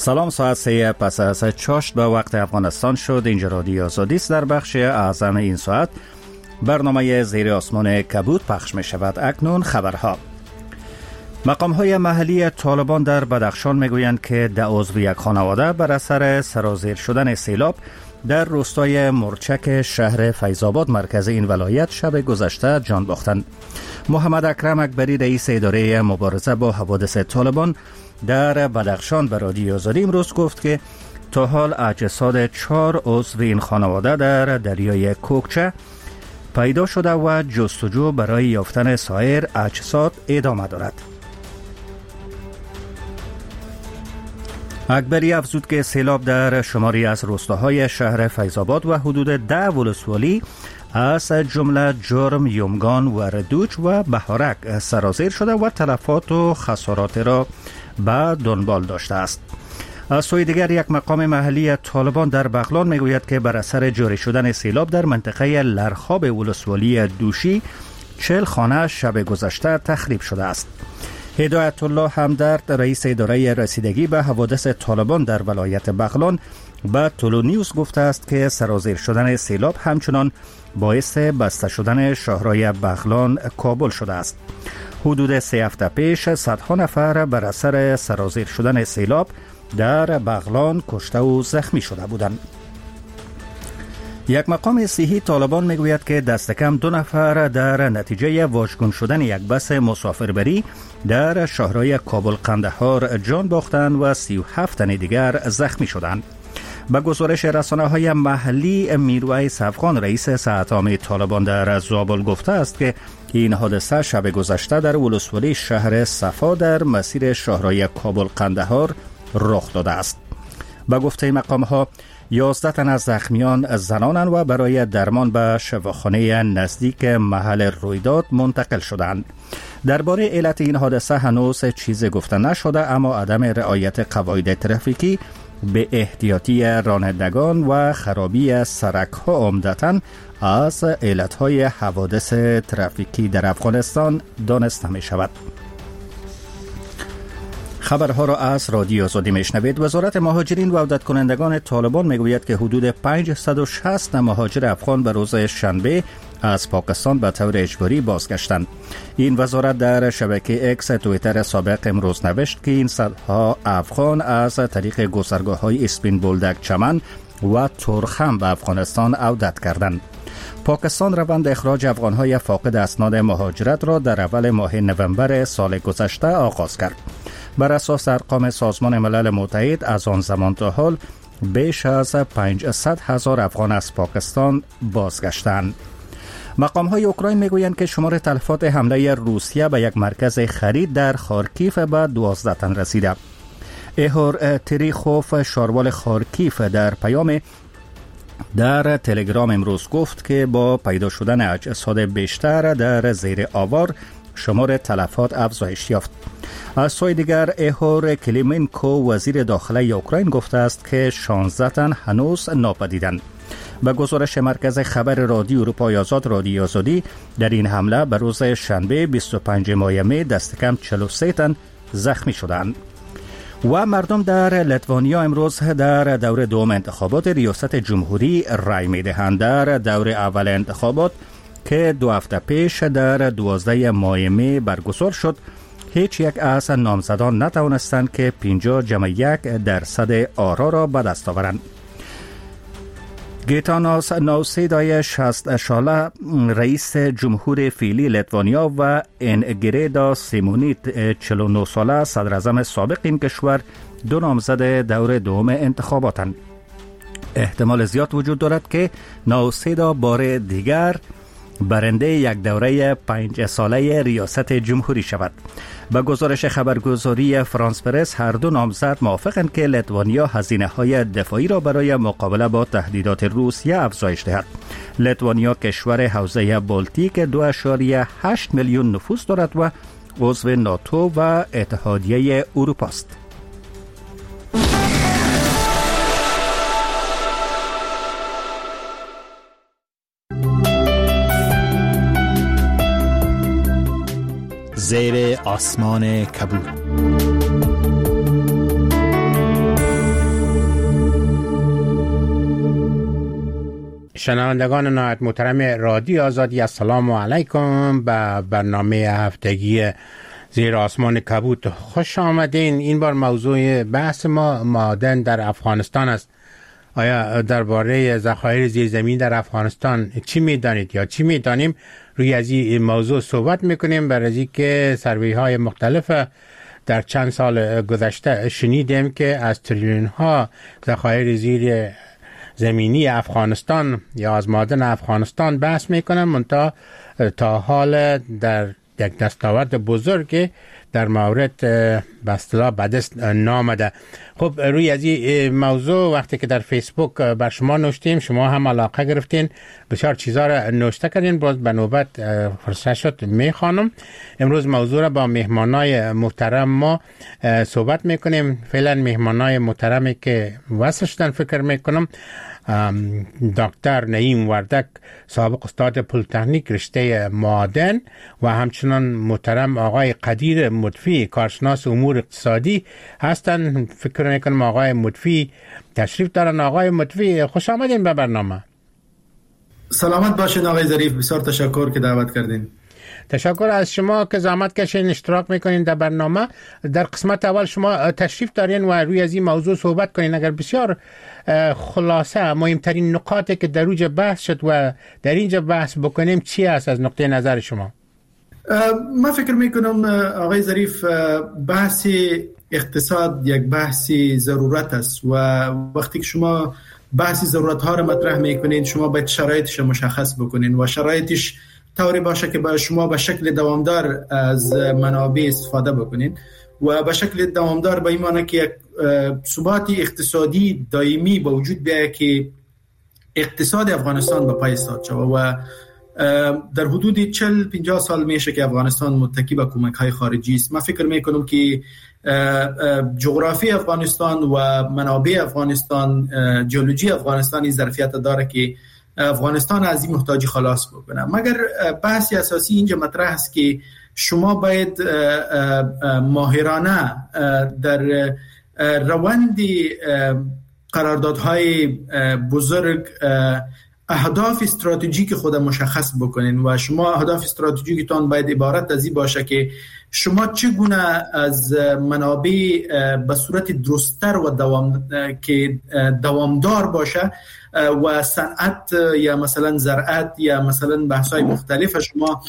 سلام، ساعت 3 پس از چاشت به وقت افغانستان شد. اینجا رادیو آزادی است. در بخش اعظم این ساعت برنامه زیر آسمان کبود پخش می شود. اکنون خبرها. مقام‌های محلی طالبان در بدخشان میگویند که 10 عضو یک خانواده بر اثر سرازیر شدن سیلاب در روستای مرچک شهر فیض‌آباد مرکز این ولایت شب گذشته جان باختند. محمد اکرم اکبری رئیس اداره مبارزه با حوادث طالبان در بدخشان به رادیو آزادی امروز گفت که تا حال اجساد 4 عضو این خانواده در دریای کوکچه پیدا شده و جستجو برای یافتن سایر اجساد ادامه دارد. اکبری افزود که سیلاب در شماری از روستاهای شهر فیض‌آباد و حدود 10 ولسوالی از جمله جرم، یومگان و ردوچ و بهارک سرازیر شده و تلفات و خسارات را به دنبال داشته است. از سوی دیگر یک مقام محلی طالبان در بغلان میگوید که بر اثر جاری شدن سیلاب در منطقه لرخاب ولسوالی دوشی 40 خانه شب گذشته تخریب شده است. هدایت الله همدرد رئیس اداره رسیدگی به حوادث طالبان در ولایت بغلان به طلوع نیوز گفته است که سرازیر شدن سیلاب همچنان باعث بسته شدن شاهرای بغلان کابل شده است. حدود 3 هفته پیش صدها نفر بر اثر سرازیر شدن سیلاب در بغلان کشته و زخمی شده بودند. یک مقام صحی طالبان میگوید که دست کم 2 نفر در نتیجه واژگون شدن یک بس مسافربری در شاهرای کابل قندهار جان باختند و 37 تن دیگر زخمی شدند. به گزارش رسانه‌های محلی، میرویس افغان رئیس ساعت عامه طالبان در زابل گفته است که این حادثه شب گذشته در ولسوالی شهر صفا در مسیر شاهرای کابل قندهار رخ داده است. به گفته مقام‌ها 11 تن از زخمیان زنانند و برای درمان به شفاخانه نزدیک محل رویداد منتقل شدند. درباره علت این حادثه هنوز چیزی گفته نشده، اما عدم رعایت قواعد ترافیکی، به احتیاطی رانندگان و خرابی سرک‌ها عمدتاً از علتهای حوادث ترافیکی در افغانستان دانسته می شود. خبرها را از رادیو آزادی میشنوید. وزارت مهاجرین و عودت کنندگان طالبان میگوید که حدود 560 مهاجر افغان به روز شنبه از پاکستان به طور اجباری بازگشتند. این وزارت در شبکه اکس توییتر سابق امروز نوشت که این صدها افغان از طریق گذرگاه‌های اسپین بولدک چمن و ترخم به افغانستان عودت کردند. پاکستان روند اخراج افغان‌های فاقد اسناد مهاجرت را در اول ماه نوامبر سال گذشته آغاز کرد. بر اساس ارقام سازمان ملل متحد از آن زمان تا حال بیش از 500,000 افغان از پاکستان بازگشتند. مقام‌های اوکراین میگویند که شمار تلفات حمله روسیه به یک مرکز خرید در خارکیف به 12 تن رسیده. ایهور تریخوف شاروال خارکیف در پیام در تلگرام امروز گفت که با پیدا شدن اجساد بیشتر در زیر آوار شمار تلفات افزایش یافت. از سوی دیگر ایهور کلیمنکو وزیر داخله اوکراین گفته است که 16 تن هنوز ناپدیدند. به گزارش مرکز خبر رادیو اروپای آزاد رادیو آزادی، در این حمله به روز شنبه 25 ماه می دست کم 43 تن زخمی شدند. و مردم در لیتوانیا امروز در دور دوم انتخابات ریاست جمهوری رای می دهند. در دور اول انتخابات که 2 هفته پیش در 12 ماه می برگزار شد، هیچ یک از نامزدان نتوانستند که 50.1% آرا را به دست آورند. گیتاناس نوسیدای 60 ساله رئیس جمهور فعلی لیتوانیا و انگریدا سیمونیت 49 ساله صدر اعظم سابق این کشور 2 نامزد دور دوم انتخاباتند. احتمال زیاد وجود دارد که نوسیدا بار دیگر برنده یک دوره 5 ساله ریاست جمهوری شود. به گزارش خبرگزاری فرانس پرس، هر 2 نامزد موافقند که لیتوانیا هزینه‌های دفاعی را برای مقابله با تهدیدات روسیه افزایش دهد. لیتوانیا کشور حوزه بالتیک 2.8 میلیون نفوس دارد و عضو ناتو و اتحادیه اروپا است. زیر آسمان کبود. شنوندگان نهایت محترم رادیو آزادی، السلام علیکم. به برنامه هفتگی زیر آسمان کبوت خوش آمدین. این بار موضوع بحث ما معادن در افغانستان است. آیا درباره ذخایر زیرزمینی در افغانستان چی میدانید یا چی میدانیم؟ روی از این موضوع صحبت میکنیم، برای اینکه سروی های مختلف در چند سال گذشته شنیدیم که از تریلیون ها ذخایر زیر زمینی افغانستان یا از معادن افغانستان بحث میکنن، منتها تا حال در یک دستاورد بزرگ در مورد به اصطلاح به دست نامده. خب روی از این موضوع وقتی که در فیسبوک بر شما نوشتیم، شما هم علاقه گرفتین، بسیار چیزا را نوشته کردین، باز به نوبت فرصت شد میخوانم. امروز موضوع را با مهمانای محترم ما صحبت میکنیم. فعلا مهمانای محترمی که وصل شدن فکر میکنم دکتر نعیم وردک، سابق استاد پلی‌تکنیک رشته معادن، و همچنان محترم آقای قدیر مطفی، کارشناس امور اقتصادی هستند. فکر میکنم آقای مطفی تشریف دارن. آقای مطفی خوش آمدین به برنامه. سلامت باشین آقای ظریف، بسیار تشکر که دعوت کردین. تشکر از شما که زحمت کشین اشتراک میکنین در برنامه. در قسمت اول شما تشریف دارین و روی از این موضوع صحبت کنین. اگر بسیار خلاصه مهمترین نکاتی که در اوج بحث شد و در اینجا بحث بکنیم چی است از نقطه نظر شما؟ من فکر میکنم آقای ظریف، بحث اقتصاد یک بحثی ضرورت است و وقتی که شما بحثی ضرورت ها رو مطرح میکنین، شما باید شرایطش مشخص بکنین و شرایطش طوری باشه که شما به شکل دوامدار از منابع استفاده بکنین و به شکل دوامدار به این معنی که یک ثبات اقتصادی دائمی با وجود بیاید که اقتصاد افغانستان به پای ایستاد شود. و در حدود 40-50 سال میشه که افغانستان متکی به کمک‌های خارجی است. من فکر میکنم که جغرافی افغانستان و منابع افغانستان، جیولوژی افغانستان این ظرفیت داره که افغانستان از این محتاجی خلاص بکنه. مگر بحث اساسی اینجا مطرح است که شما باید ماهرانه در روند قراردادهای بزرگ اهداف استراتژیک خود مشخص بکنین و شما اهداف استراتژیکتان باید عبارت از این باشه که شما چگونه از منابع به صورت درست‌تر و دوامدار باشه و صنعت یا مثلا زراعت یا مثلا بحث‌های مختلف شما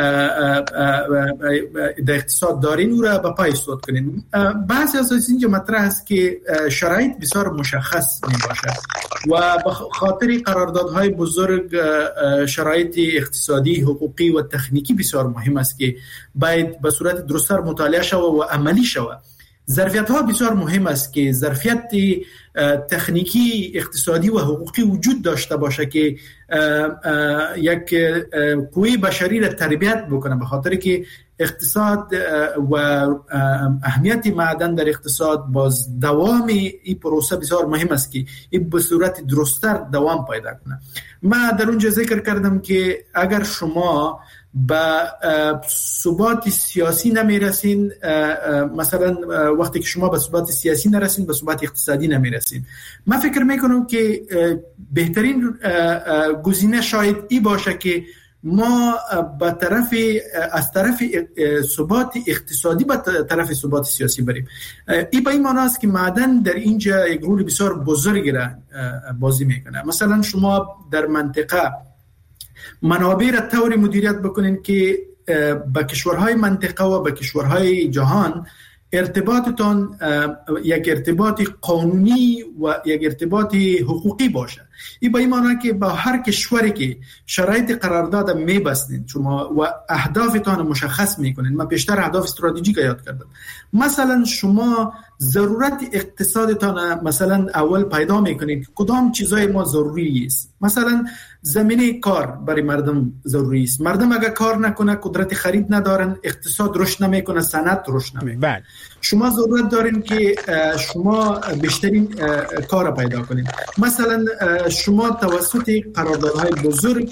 در اقتصاد دارین او را به پای استوار کنین. بحث اساسی اینجا مطرح است که شرایط بسیار مشخص می باشه و به خاطر قراردادهای بزرگ شرایط اقتصادی، حقوقی و تکنیکی بسیار مهم است که باید به صورت درست‌تر مطالعه شود و عملی شود. ظرفیت ها بسیار مهم است که ظرفیت تکنیکی، اقتصادی و حقوقی وجود داشته باشه که یک قوه بشری را تربیت بکنه، به خاطر که اقتصاد و اهمیت معدن در اقتصاد باز دوام این پروسه بسیار مهم است که این به صورت درست‌تر دوام پیدا کنه. من در اونجا ذکر کردم که اگر شما به ثبات سیاسی نمیرسین، مثلا وقتی که شما به ثبات سیاسی نرسین به ثبات اقتصادی نمیرسین. من فکر میکنم که بهترین گزینه شاید این باشه که ما از طرف ثبات اقتصادی به طرف ثبات سیاسی بریم. این به این معنی است که معدن در اینجا یک رول بسیار بزرگی را بازی میکنه. مثلا شما در منطقه منابع را طوری مدیریت بکنین که با کشورهای منطقه و با کشورهای جهان ارتباطتان یک ارتباط قانونی و یک ارتباط حقوقی باشه. این به این معنی که با هر کشوری که شرایط قرارداد میبستین شما و اهدافتان مشخص میکنین. من بیشتر اهداف استراتژیک یاد کردم. مثلا شما ضرورت اقتصادتان مثلا اول پیدا میکنید کدام چیزای ما ضروری است. مثلا زمینه کار برای مردم ضروری است. مردم اگر کار نکنه قدرت خرید ندارن، اقتصاد رشد نمیکنه، صنعت رشد نمیکنه. شما ضرورت دارین که شما بیشترین کار پیدا کنید. مثلا شما توسط قراردادهای بزرگ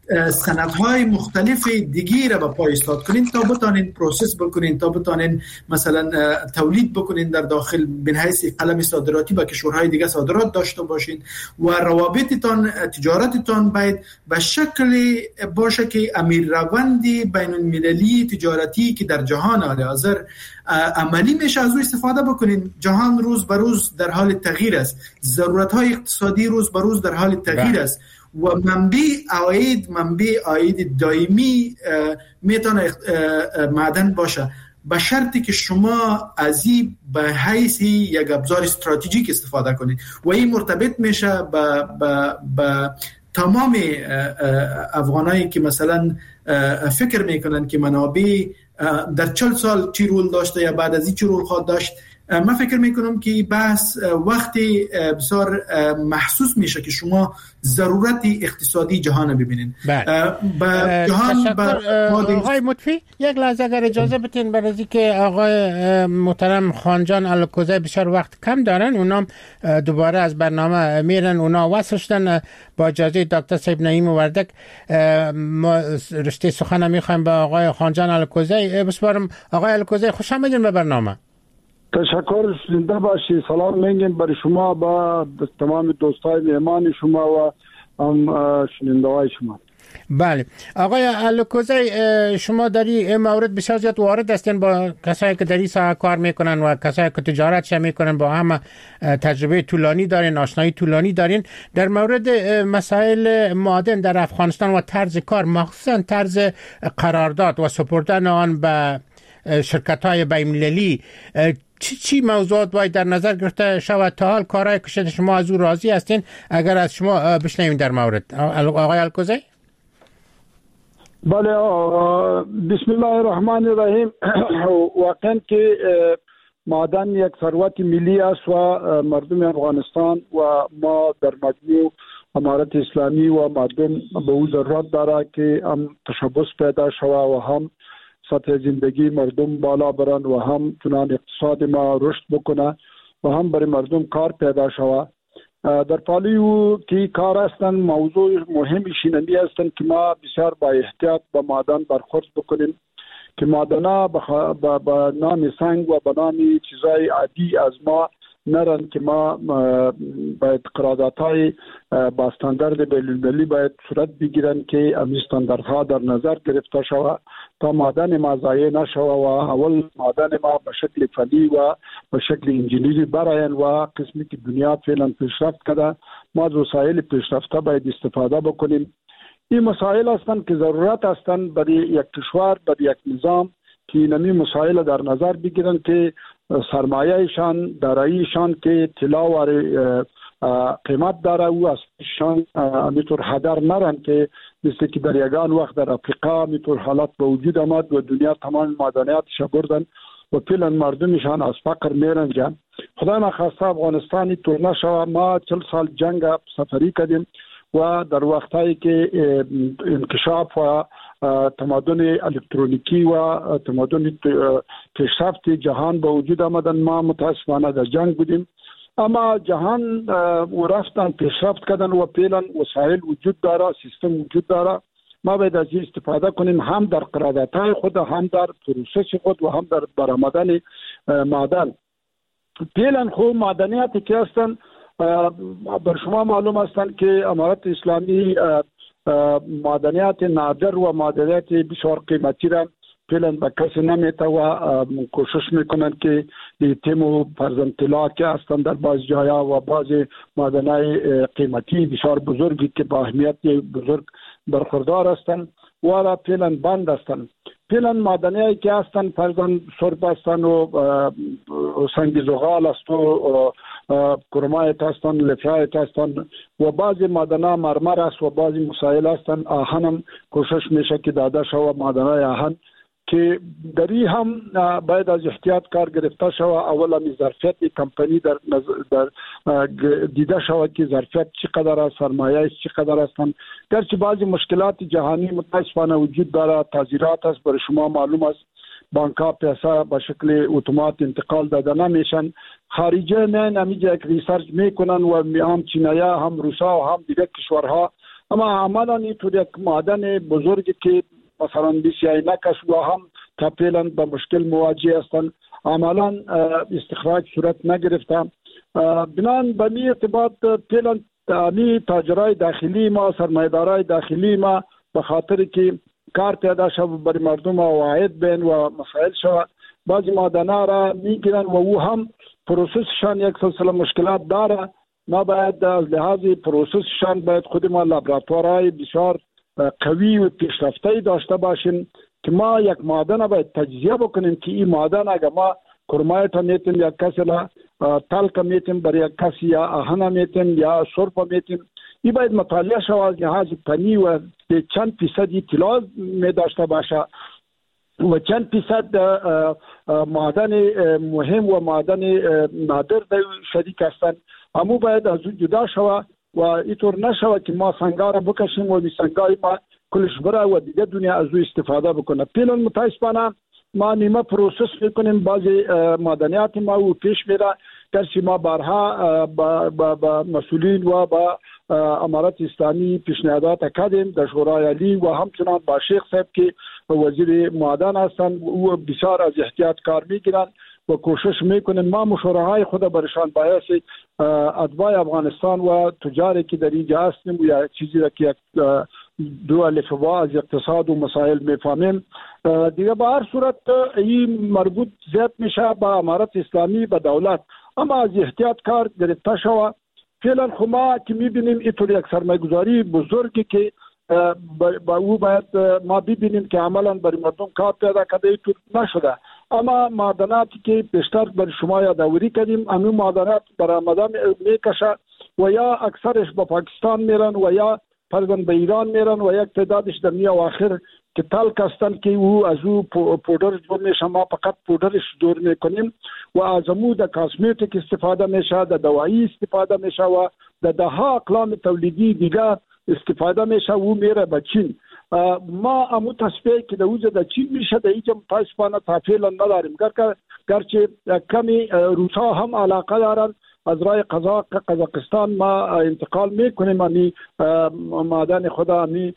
سندهای مختلف دیگه را به پای ایستاد کنین تا بتانین پروسس بکنین، تا بتانین مثلا تولید بکنین در داخل به حیث قلم صادراتی به کشورهای دیگه صادرات داشته باشین و روابطتان تجارتتان باید به شکل باشه که امیرروندی بین المللی تجارتی که در جهان حال حاضر عملی میشه از او استفاده بکنین. جهان روز به روز در حال تغییر است، ضرورت‌های اقتصادی روز به روز در حال تغییر است و منبع عاید دائمی میتونه معدن باشه به شرطی که شما از این به حیث یک ابزار استراتژیک استفاده کنید و این مرتبط میشه به تمام افغانایی که مثلا فکر میکنن که منابع در 40 سال چی رول داشته یا بعد از این چی رول خواهد داشت. من فکر میکنم که بحث وقتی بسیار محسوس میشه که شما ضرورت اقتصادی جهان ببینین. آقای مطفی یک لحظه اگر اجازه بتین برای که آقای محترم خانجان الکوزی بسیار وقت کم دارن، اونا دوباره از برنامه میرن، اونا وصل شدن. با اجازه دکتر صاحب نعیم وردک ما رشته سخن میخوایم با آقای خانجان الکوزی بسپارم. آقای الکوزی خوش آمدین به برنامه. تشکر، زنده باشی. سلام میگیم برای شما با تمام دوستای مهمان شما و شنونده‌های شما. بله آقای الکوزی، شما در این مورد بسیار زیاد وارد هستین، با کسایی که در این ساحه کار میکنن و کسایی که تجارت میکنن با هم تجربه طولانی دارین، آشنایی طولانی دارین. در مورد مسائل معادن در افغانستان و طرز کار، مخصوصا طرز قرارداد و سپردن آن به شرکت‌های بین‌المللی، چی موضوعات باید در نظر گرفته شود؟ تا حال کارهای که شما از او راضی هستین؟ اگر از شما بشنویم در مورد آقای الکوزی. بله، بسم الله الرحمن الرحیم. واقعا که معدن یک ثروت ملی است و مردم افغانستان و ما در مجموع امارت اسلامی و مردم به او ضرورت داره که هم تشبث پیدا شود و هم سطح زندگی مردم بالا برند و هم چنان اقتصاد ما رشد بکنه و هم برای مردم کار پیدا شود. در پالی او که کار هستن موضوع مهمی شینندی هستن که ما بسیار با احتیاط با معدن برخورد بکنیم که معدن‌ها با نام سنگ و با نام چیزای عادی از ما نرن که ما باید قراردادهای با استاندارد بین‌المللی باید صورت بگیرن که امی استانداردها در نظر گرفته شود تا معدن ما ضایع نشود و اول معدن ما به شکل فنی و به شکل انجینری براین و قسمی که دنیا فعلا پیشرفت کرده ما از وسایل پیشرفته باید استفاده بکنیم. این مسائل هستند که ضرورت هستند برای یک کشور، برای یک نظام که نمی مسائل در نظر بگیرن که سرمایه‌شان، داراییشان که طلا و قیمت داره او ازشان میتور هدر نرن که مثل که در یگان وقت در افریقا میتور حالات به وجود آمد و دنیا تمام معدنیاتش بردن و فعلا مردمشان از فقر میرنجن. خدا نخواسته افغانستانی طور نشوه. ما 40 سال جنگ سفری کردیم و در وقتایی که انکشاف و تمدن الکترونیکی و تمدن پیشرفت جهان به وجود آمدن ما متاسفانه در جنگ بودیم، اما جهان و رفتن پیشرفت کردن و فعلا وسایل وجود داره، سیستم وجود داره. ما باید از این استفاده کنیم هم در قراردادهای خود، هم در پروسس خود و هم در برآمدن معدن. فعلا خوب معدنیاتی که هستن بر شما معلوم هستند که امارت اسلامی معدنیات نادر و معدنیات بسیار قیمتی را فعلا به کسی نمیته و کوشش میکنن که لیتیم و فرزند طلا که هستند در بعض جایا و بعض معدنهای قیمتی بسیار بزرگی که با اهمیت بزرگ برخوردار هستند و را فعلا بند هستند. فعلا معدنهایی که هستند فرزند سرب هستند و سنگ زغال است و کرمایت هستند، لفرایت هستند و بعضی معدنها مرمر است و بعضی مسائل هستند. آهن هم کوشش میشه که داده شود معدنهای آهن که دری هم باید از احتیاط کار گرفته شود. اول هم ظرفیت کمپانی در دیده شود که ظرفیت چقدر است، سرمایه چقدر هستند. گرچه بعضی مشکلات جهانی متاسفانه وجود داره، تعذیرات است، برای شما معلوم است بانک‌ها پیسه به شکل اتومات انتقال داده نمیشن. خارجه نه نمیجا یک ریسرچ میکنن و هم چینایا هم روسا و هم دیگر کشورها اما عملا اینطور یک معدن بزرگی که مثلا 20 نکش و هم تا فعلا به مشکل مواجه هستند عملا استخراج صورت نگرفته. بنان به می ارتباط فعلا امی تاجرای داخلی ما سرمایه‌دارای داخلی ما به خاطر که کار پیدا شود برای مردم و عاید بین و مسائل شود بعضی معدن‌ها را میگیرن و او هم پروسسشان یک سلسله مشکلات داره. ما باید از لحاظ پروسسشان باید خود ما لابراتوارهای بسیار قوی و پیشرفته داشته باشیم که ما یک معدن باید تجزیه بکنیم که این معدن اگر ما کرمایت میتیم یا کسی را تلک میتیم برای یک کسی یا آهن میتیم یا سرپ میتیم این باید مطالعه شود از لحاظ فنی و چند فیصدی طلا می داشته باشه و چند فیصد معدن مهم و معدن نادر در شریک هستند. همو باید از او جدا شود و اینطور نشود که ما سنگار بکشیم و سنگار ما کلش بره و دیگه دنیا از او استفاده بکنه. فعلا متاسفانه ما نیمه پروسس میکنیم بعضی معدنیات ما او پیش میره درسی ما بارها با مسئولین و با امارت اسلامی پیشنهادات کردیم در شورای عالی و همچنان با شیخ صاحب که وزیر معدن هستند او بسیار از احتیاط کار میگیرن و کوشش میکنیم ما مشوره های خود برشان باعث اتباع افغانستان و تجاری که در اینجا هستیم و یا چیزی را که دو الفبا از اقتصاد و مسائل میفهمیم دیگه به هر صورت این مربوط زیاد میشه با امارت اسلامی به دولت اما از احتیاط کار گرفته شود. فعلا خو ما که میبینیم اینطور یک سرمایه‌گذاری بزرگی که با او باید ما ببینیم که عملا برای مردم کار پیدا کرده اینطور نشده اما معدناتی که بیشتر برای شما یادآوری کردیم همین معدنات برآمده میکشه و یا اکثرش به پاکستان میرن و یا فرضاً به ایران میرن و یک تعدادش در میاواخر که تلک هستند که او از او پودر جور میشه ما فقط پودرش جور میکنیم و از امو در کاسمیتیک استفاده میشه در دوایی استفاده میشه و در ده اقلام تولیدی دیگر استفاده میشه و میره به چین. ما امو تصفیه که در اوزه در چین میشه در اینجا متاسفانه فعلا نداریم گرچه کمی روسا هم علاقه دارن از رای قزاقستان ما انتقال میکنیم امی معدن خدا امی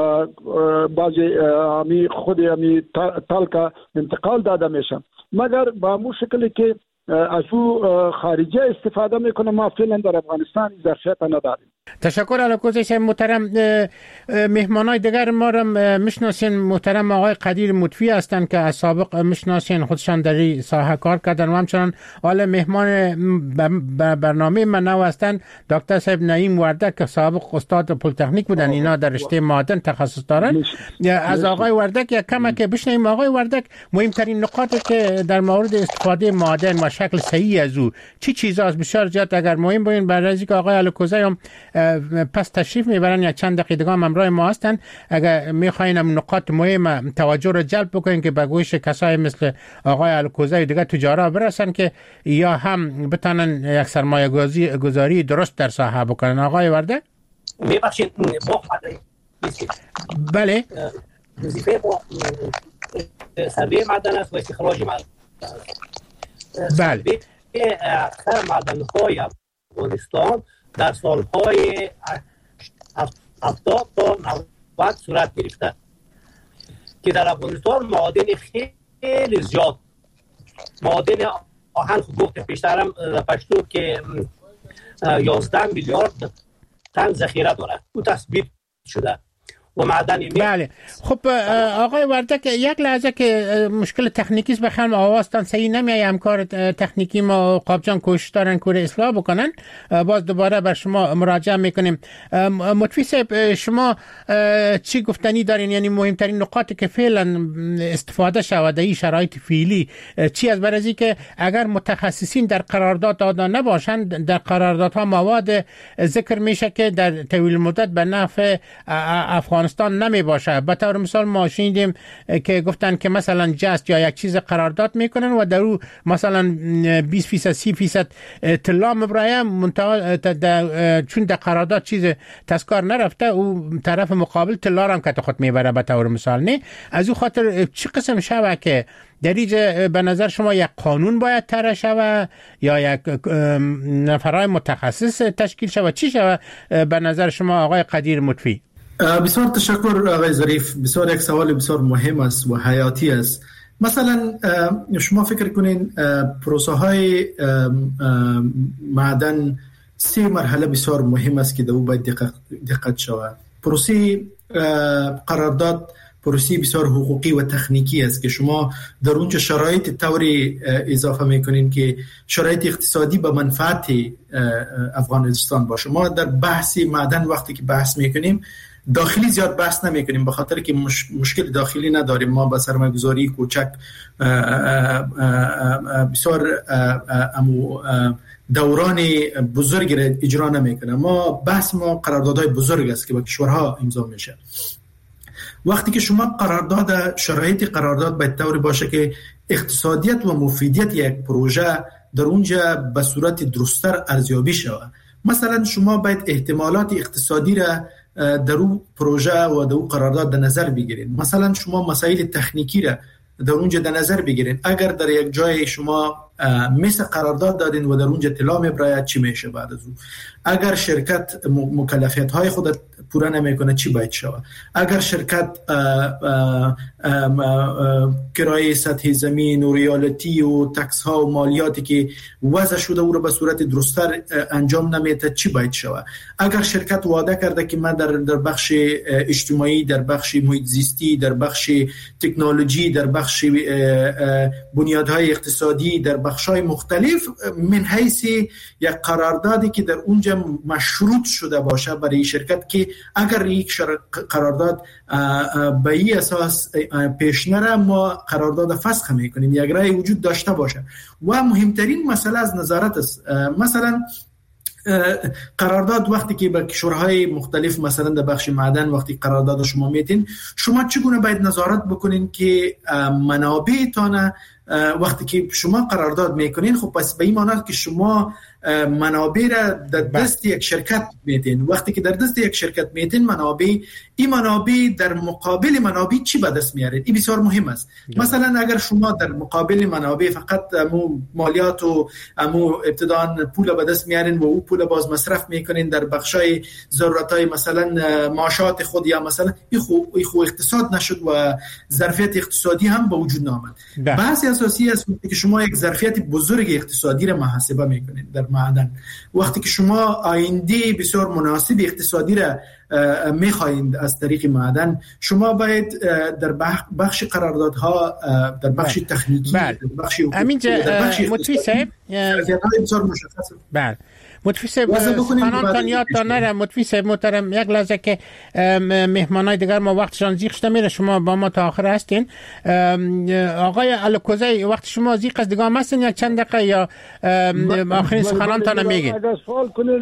بعضی خود امی تلک انتقال داده میشه مگر با همون شکلی که از او خارجه استفاده میکنه ما فعلا در افغانستان ظرفیت نداریم. تشکر الکوزش محترم. مهمانای دیگر ما را میشناسین محترم آقای قدیر مطفی هستند که از سابق میشناسین خودشان در این ساحه کار کردن و همچنان حال مهمان برنامه من نو هستند دکتر صاحب نعیم وردک که سابق استاد پلیتکنیک بودن اینا در رشته معدن تخصص دارن. از آقای وردک یک کمک بشنویم. آقای وردک مهمترین نقاطی که در مورد استفاده معدن و شکل صحیح از او چی چیزاست بسیار زیاد اگر مهم بودین بعد از اینکه آقای الکوزی هم پس تشریف میبرن یک چند دقیقه هم همراه ما هستن اگر میخواین نقاط مهم توجه رو جلب بکنین که به گوش کسای مثل آقای الکوزی و دیگه تجارا برسن که یا هم بتونن یک سرمایه گذاری درست در ساحه بکنن. آقای ورده میبخشید بله وظیفه ما سروی معدن است و استخراج معدن بله اکثر معدن‌های افغانستان در سالهای 70 تا 90 صورت گرفته که در افغانستان معادن خیلی زیاد معادن آهن گفته پیشترم پشتو که 11 میلیارد تن ذخیره داره او تثبیت شده و معدنی بله. خب آقای وردک یک لحظه که مشکل تکنیکی است بخوام آوازتان صحیح نمیاد همکار تکنیکی ما قابجان کوشش دارن کوره اصلاح بکنن باز دوباره بر شما مراجعه میکنیم. مطفی صاحب شما چی گفتنی دارین یعنی مهمترین نقاطی که فعلا استفاده شود در این شرایط فعلی چی از برازی که اگر متخصصین در قرارداد داده نباشند در قراردادها مواد ذکر میشه که در طویل مدت به نفع افغانستان نمی باشه. به طور مثال ما شنیدیم که گفتن که مثلا جست یا یک چیز قرارداد میکنن و در او مثلا 20% 30% طلا مبرایه چون در قرارداد چیز تذکر نرفته او طرف مقابل طلا هم که خود میبره به طور مثال نه از او خاطر چی قسم شوه که در اینجا به نظر شما یک قانون باید طرح شوه یا یک نفرای متخصص تشکیل شوه چی شوه به نظر شما آقای قدیر مطفی؟ بسیار تشکر آقای ظریف. بسیار یک سوال بسیار مهم است و حیاتی است. مثلا شما فکر کنین پروسه های معدن 3 مرحله بسیار مهم است که در او باید دقت شود. پروسه قرارداد پروسه بسیار حقوقی و تکنیکی است که شما در اونجا شرایط طوری اضافه میکنین که شرایط اقتصادی به منفعت افغانستان باشه. ما در بحث معدن وقتی که بحث میکنیم داخلی زیاد بحث نمی کنیم، به خاطر که مشکل داخلی نداریم. ما با سرمایه‌گذاری کوچک بسیار دوران بزرگی را اجرا نمی کنیم. ما قراردادهای بزرگ است که با کشورها امضا میشه. وقتی که شما شرایط قرارداد باید طوری باشه که اقتصادیت و مفیدیت یک پروژه در اونجا به صورت درست‌تر ارزیابی شود. مثلا شما باید احتمالات اقتصادی را در اون پروژه و در اون قرارداد در نظر بگیرید. مثلا شما مسائل تکنیکی را در اونجا در نظر بگیرید. اگر در یک جای شما مثل قرارداد دادین و در اونجا اطلاع میبراید چی میشه بعد از اون؟ اگر شرکت مکلفیت های خود پورا نمیکنه چی باید شود؟ اگر شرکت کرایه سطح زمین و ریالتی و تکس ها و مالیاتی که وضع شده او را به صورت درست‌تر انجام نمیده چی باید شود؟ اگر شرکت وعده کرده که من در بخش اجتماعی، در بخش محیط زیستی، در بخش تکنولوژی، در بخش بنیادهای اقتصادی، در بخش‌های مختلف من حیث یک قراردادی که در اونجا مشروط شده باشه برای شرکت که اگر یک قرارداد به این اساس پیش نره ما قرارداد فسخ میکنیم، یک رأی وجود داشته باشه. و مهمترین مسئله از نظارت است. مثلا قرارداد وقتی که با کشورهای مختلف مثلا در بخش معدن وقتی قرارداد شما میتین، شما چگونه باید نظارت بکنین که منابعتان وقتی که شما قرارداد میکنین، خب پس به این معنی که شما منابع را در دست یک شرکت میتین. وقتی که در دست یک شرکت میتین این منابع در مقابل منابع چی به دست میارید؟ این بسیار مهم است. مثلا اگر شما در مقابل منابع فقط مالیات و ابتداء پول به دست میارین و او پول باز مصرف میکنین در بخشای ضرورتای مثلا معاشات خود یا مثلا این خو اقتصاد نشد و ظرفیت اقتصادی هم به وجود نامد. بحث اساسی است که شما یک ظرفیت بزرگ اقتصادی را محاسبه میکنید در معدن. وقتی که شما آینده بسیار مناسب اقتصادی را میخواهید از طریق معدن، شما باید در بخش قراردادها، در بخش تکنیکی، در بخش مطفی صاحب مطفی صاحب خانانتان یادتان نره. مطفی صاحب محترم، یک لحظه که مهمانای دیگر ما وقتشان زیق شده میره، شما با ما تا آخر هستین. آقای الکوزی وقت شما زیق است دیگه هم هستین، یک چند دقیقه یا آخرین سخنانتان میگین؟ اگر سوال کنید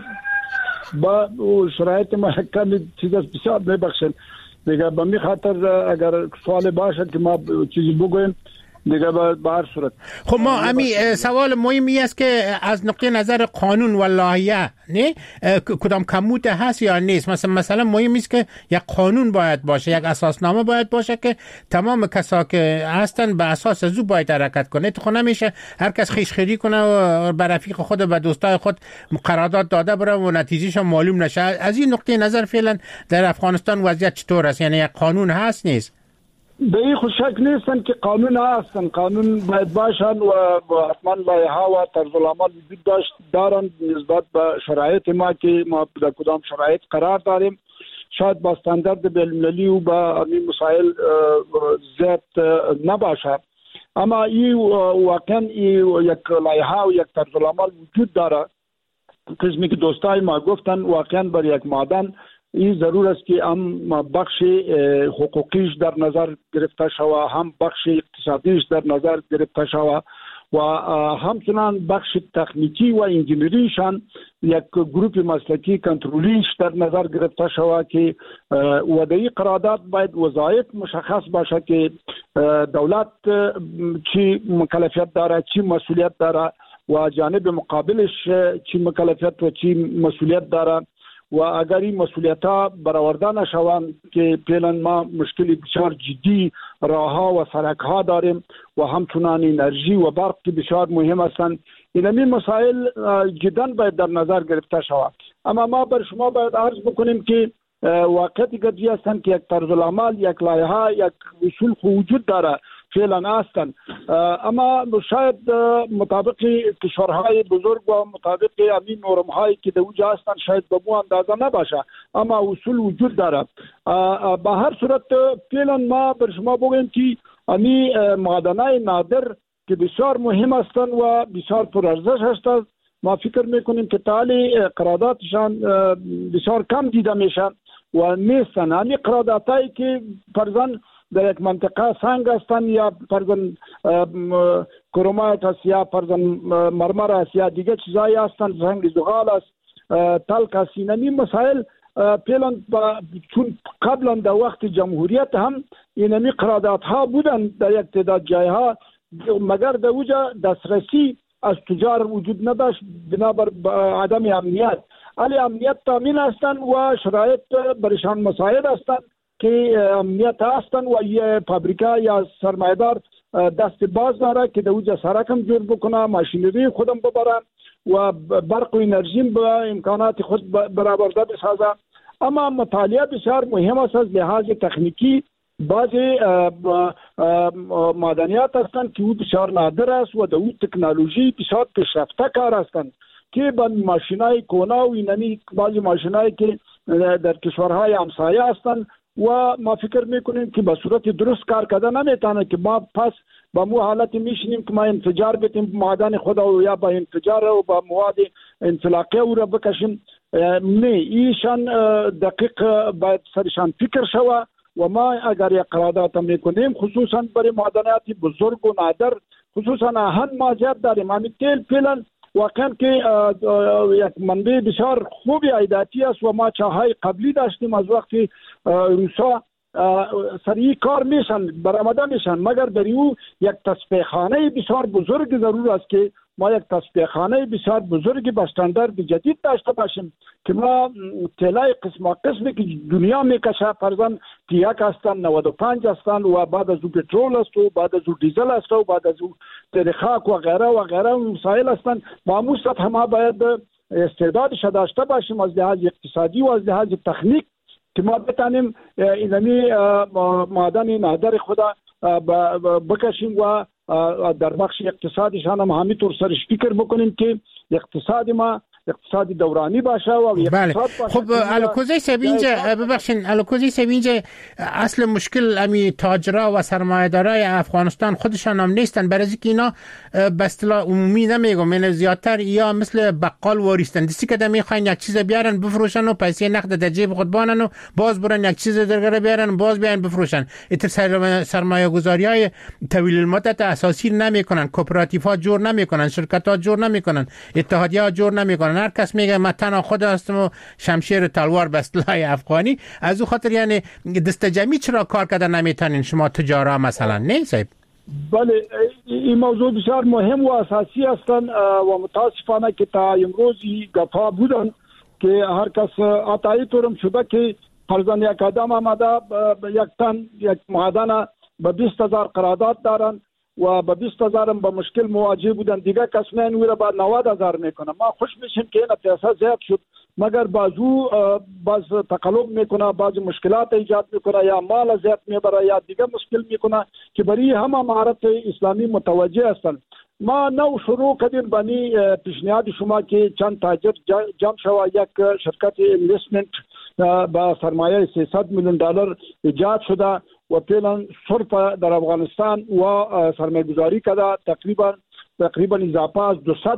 با شرایط محکم چیز است بسیار ببخشید دیگه به می خاطر اگر سوال باشه که ما چیزی بگویم دیگه به هر صورت. خب ما امی سوال مهمی است که از نقطه نظر قانون و لایحه نه کدام کمبود هست یا نیست. مثلا مهم است که یک قانون باید باشه، یک اساسنامه باید باشه که تمام کسا که هستن به اساس از او باید حرکت کنه. تو نمیشه هر کس خیشخیری کنه و بر رفیق خود و به دوستای خود قرارداد داده بره و نتیجهش معلوم نشه. از این نقطه نظر فعلا در افغانستان وضعیت چطور است؟ یعنی یک قانون هست نیست؟ به این خود شک نیستن که قانون هستن، قانون باید باشن و حتما لایحه و طرز العمل وجود دارن نسبت به شرایط ما که ما در کدام شرایط قرار داریم. شاید با استاندارد بین‌المللی و با این مسائل زیاد نباشه، اما این واقعا یک لایحه و یک طرز العمل وجود داره. قسمی که دوستای ما گفتن واقعا بر یک معدن این ضرور است که هم بخش حقوقیش در نظر گرفته شود، هم بخش اقتصادیش در نظر گرفته شود و همچنان بخش تکنیکی و انجینیریشان یک گروپ مسلکی کنترلیش در نظر گرفته شود که و در این قرارداد باید وظایف مشخص باشه که دولت چی مکلفیت داره، چی مسئولیت داره و جانب مقابلش چی مکلفیت و چی مسئولیت داره. و اگر این مسئولیت‌ها برآورده نشوند که فعلا ما مشکلی بسیار جدی راه‌ها و سرک‌ها داریم و همچنان انرژی و برق که بسیار مهم هستند، این مسائل جدا باید در نظر گرفته شود. اما ما بر شما باید عرض بکنیم که واقعیتی گرجی هستند که یک طرز العمل، یک لایحه، یک اصول وجود داره فعلا هستند، اما شاید مطابق کشورهای بزرگ و مطابق همین نرم‌هایی که در اونجا هستند شاید به مو اندازه نباشه، اما اصول وجود داره. به هر صورت فعلا ما بر شما بگویم که همین معدن‌های نادر که بسیار مهم هستند و بسیار پرارزش هستند، ما فکر میکنیم که تعالی قراردادشان بسیار کم دیده میشن و نیستن. همین قراردادهایی که فرضاً در یک منطقه سنگ هستند یا فرضاً کرومایت هست یا فرضاً مرمر است یا دیگه چیزایی هستند، سنگ زغال است، تلک است، این مسائل فعلا چون قبلا در وقت جمهوریت هم اینمی قراردادها بودن در یک تعداد جایها، مگر در اوجا دسترسی از تجار وجود نداشت بنابر عدم امنیت. علی امنیت تامین هستند و شرایط برشان مساعد هستند که امنیت هستند و یه فابریکا یا سرمایدار دست باز داره که در اوجا سرکم جور بکنه، ماشینری خودم ببرن و برق و انرژی به امکانات خود برآورده بسازه. اما مطالعه بسیار مهم است از لحاظ تکنیکی. بعضی معدنیات هستند که او بسیار نادر است و در او تکنولوژی بسیار پیشرفته کار هستند که با ماشینای کونا و اینمی بعضی ماشینایی که در کشورهای همسایه هستند و ما فکر میکنیم که به صورت درست کار کرده نمیتونه که ما پس با مو حالت میشینیم که ما انفجار بتیم معدن خود و یا با انفجار و با مواد انفلاقی او را بکشیم. نه، ایشان دقیق باید سرشان فکر شود و ما اگر یک قرارداد میکنیم خصوصا برای معدنیات بزرگ و نادر، خصوصا آهن ما زیاد داریم. همین تیل فعلا واقعا که یک منبع بسیار خوبی عایداتی است و ما چاهای قبلی داشتیم از وقتی روسا سریع کار میشن برآمده میشن، مگر در او یک تصفیه‌خانه بسیار بزرگ ضرور است که ما یک تصفیه‌خانه بسیار بزرگی به استاندارد جدید داشته باشیم که ما تلای قسمی که دنیا میکشه فرضاً تیاک هستن 95 هستن و بعد از او پترول است و بعد از او دیزل است و بعد از او خاک و غیره مسائل هستن. معمول سطح ما باید استعدادش داشته باشیم از لحاظ اقتصادی و از لحاظ تکنیک که ما بتانیم اینمی معدن نادر خدا بکشیم و در بخش اقتصادشان هم همینطور سرش فکر بکنیم که اقتصاد ما اقتصاد دورانی باشه و بله. خب الکوزی سب اینجا ببخشید الکوزی سب اینجا اصل مشکل امی تاجرا و سرمایه‌دارای افغانستان خودشان هم نیستن، برای اینکه اینا به اصطلاح عمومی نمیگم، من زیادتر یا مثل بقال واریستن دستی که میخواین یک چیز بیارن بفروشن و پیسه نقد در جیب خود بانن و باز برن یک چیز دیگه بیارن باز بیان بفروشن. ایتر سرمایه‌گذاری‌های طویل المدت اساسی نمیکنن، کوپراتیوها جور نمیکنن، شرکت‌ها جور نمیکنن، اتحادیه‌ها جور نمیکنن. هر کس میگه من تنها خود هستم و شمشیر تلوار به اصطلاح افغانی. از او خاطر یعنی دست جمعی چرا کار کردن نمیتونین شما تجارا مثلا؟ نه صاحب. بله، این موضوع بسیار مهم و اساسی هستند و متاسفانه که تا امروزی گفا بودن که هر کس عطایی طورم شده که فرضاً یک آدم آمده یک تن یک معدن به 20,000 قرارداد دارن و به 20,000 هم به مشکل مواجه بودن، دیگه کس میان ویره با 90,000 میکنه. ما خوش میشیم که این پیسه زیاد شد، مگر بازو باز تقلب میکنه، بعضی مشکلات ایجاد میکنه یا مال زیاد میبره یا دیگه مشکل میکنه که برای همه مهارت اسلامی متوجه هستند. ما نو شروع کردیم بانی پیشنهاد شما که چند تاجر جمع شود یک شرکت اینوستمنت با سرمایه $300 میلیون ایجاد شده و فعلا صرف در افغانستان و سرمایه گذاری کرده تقریبا اضافه از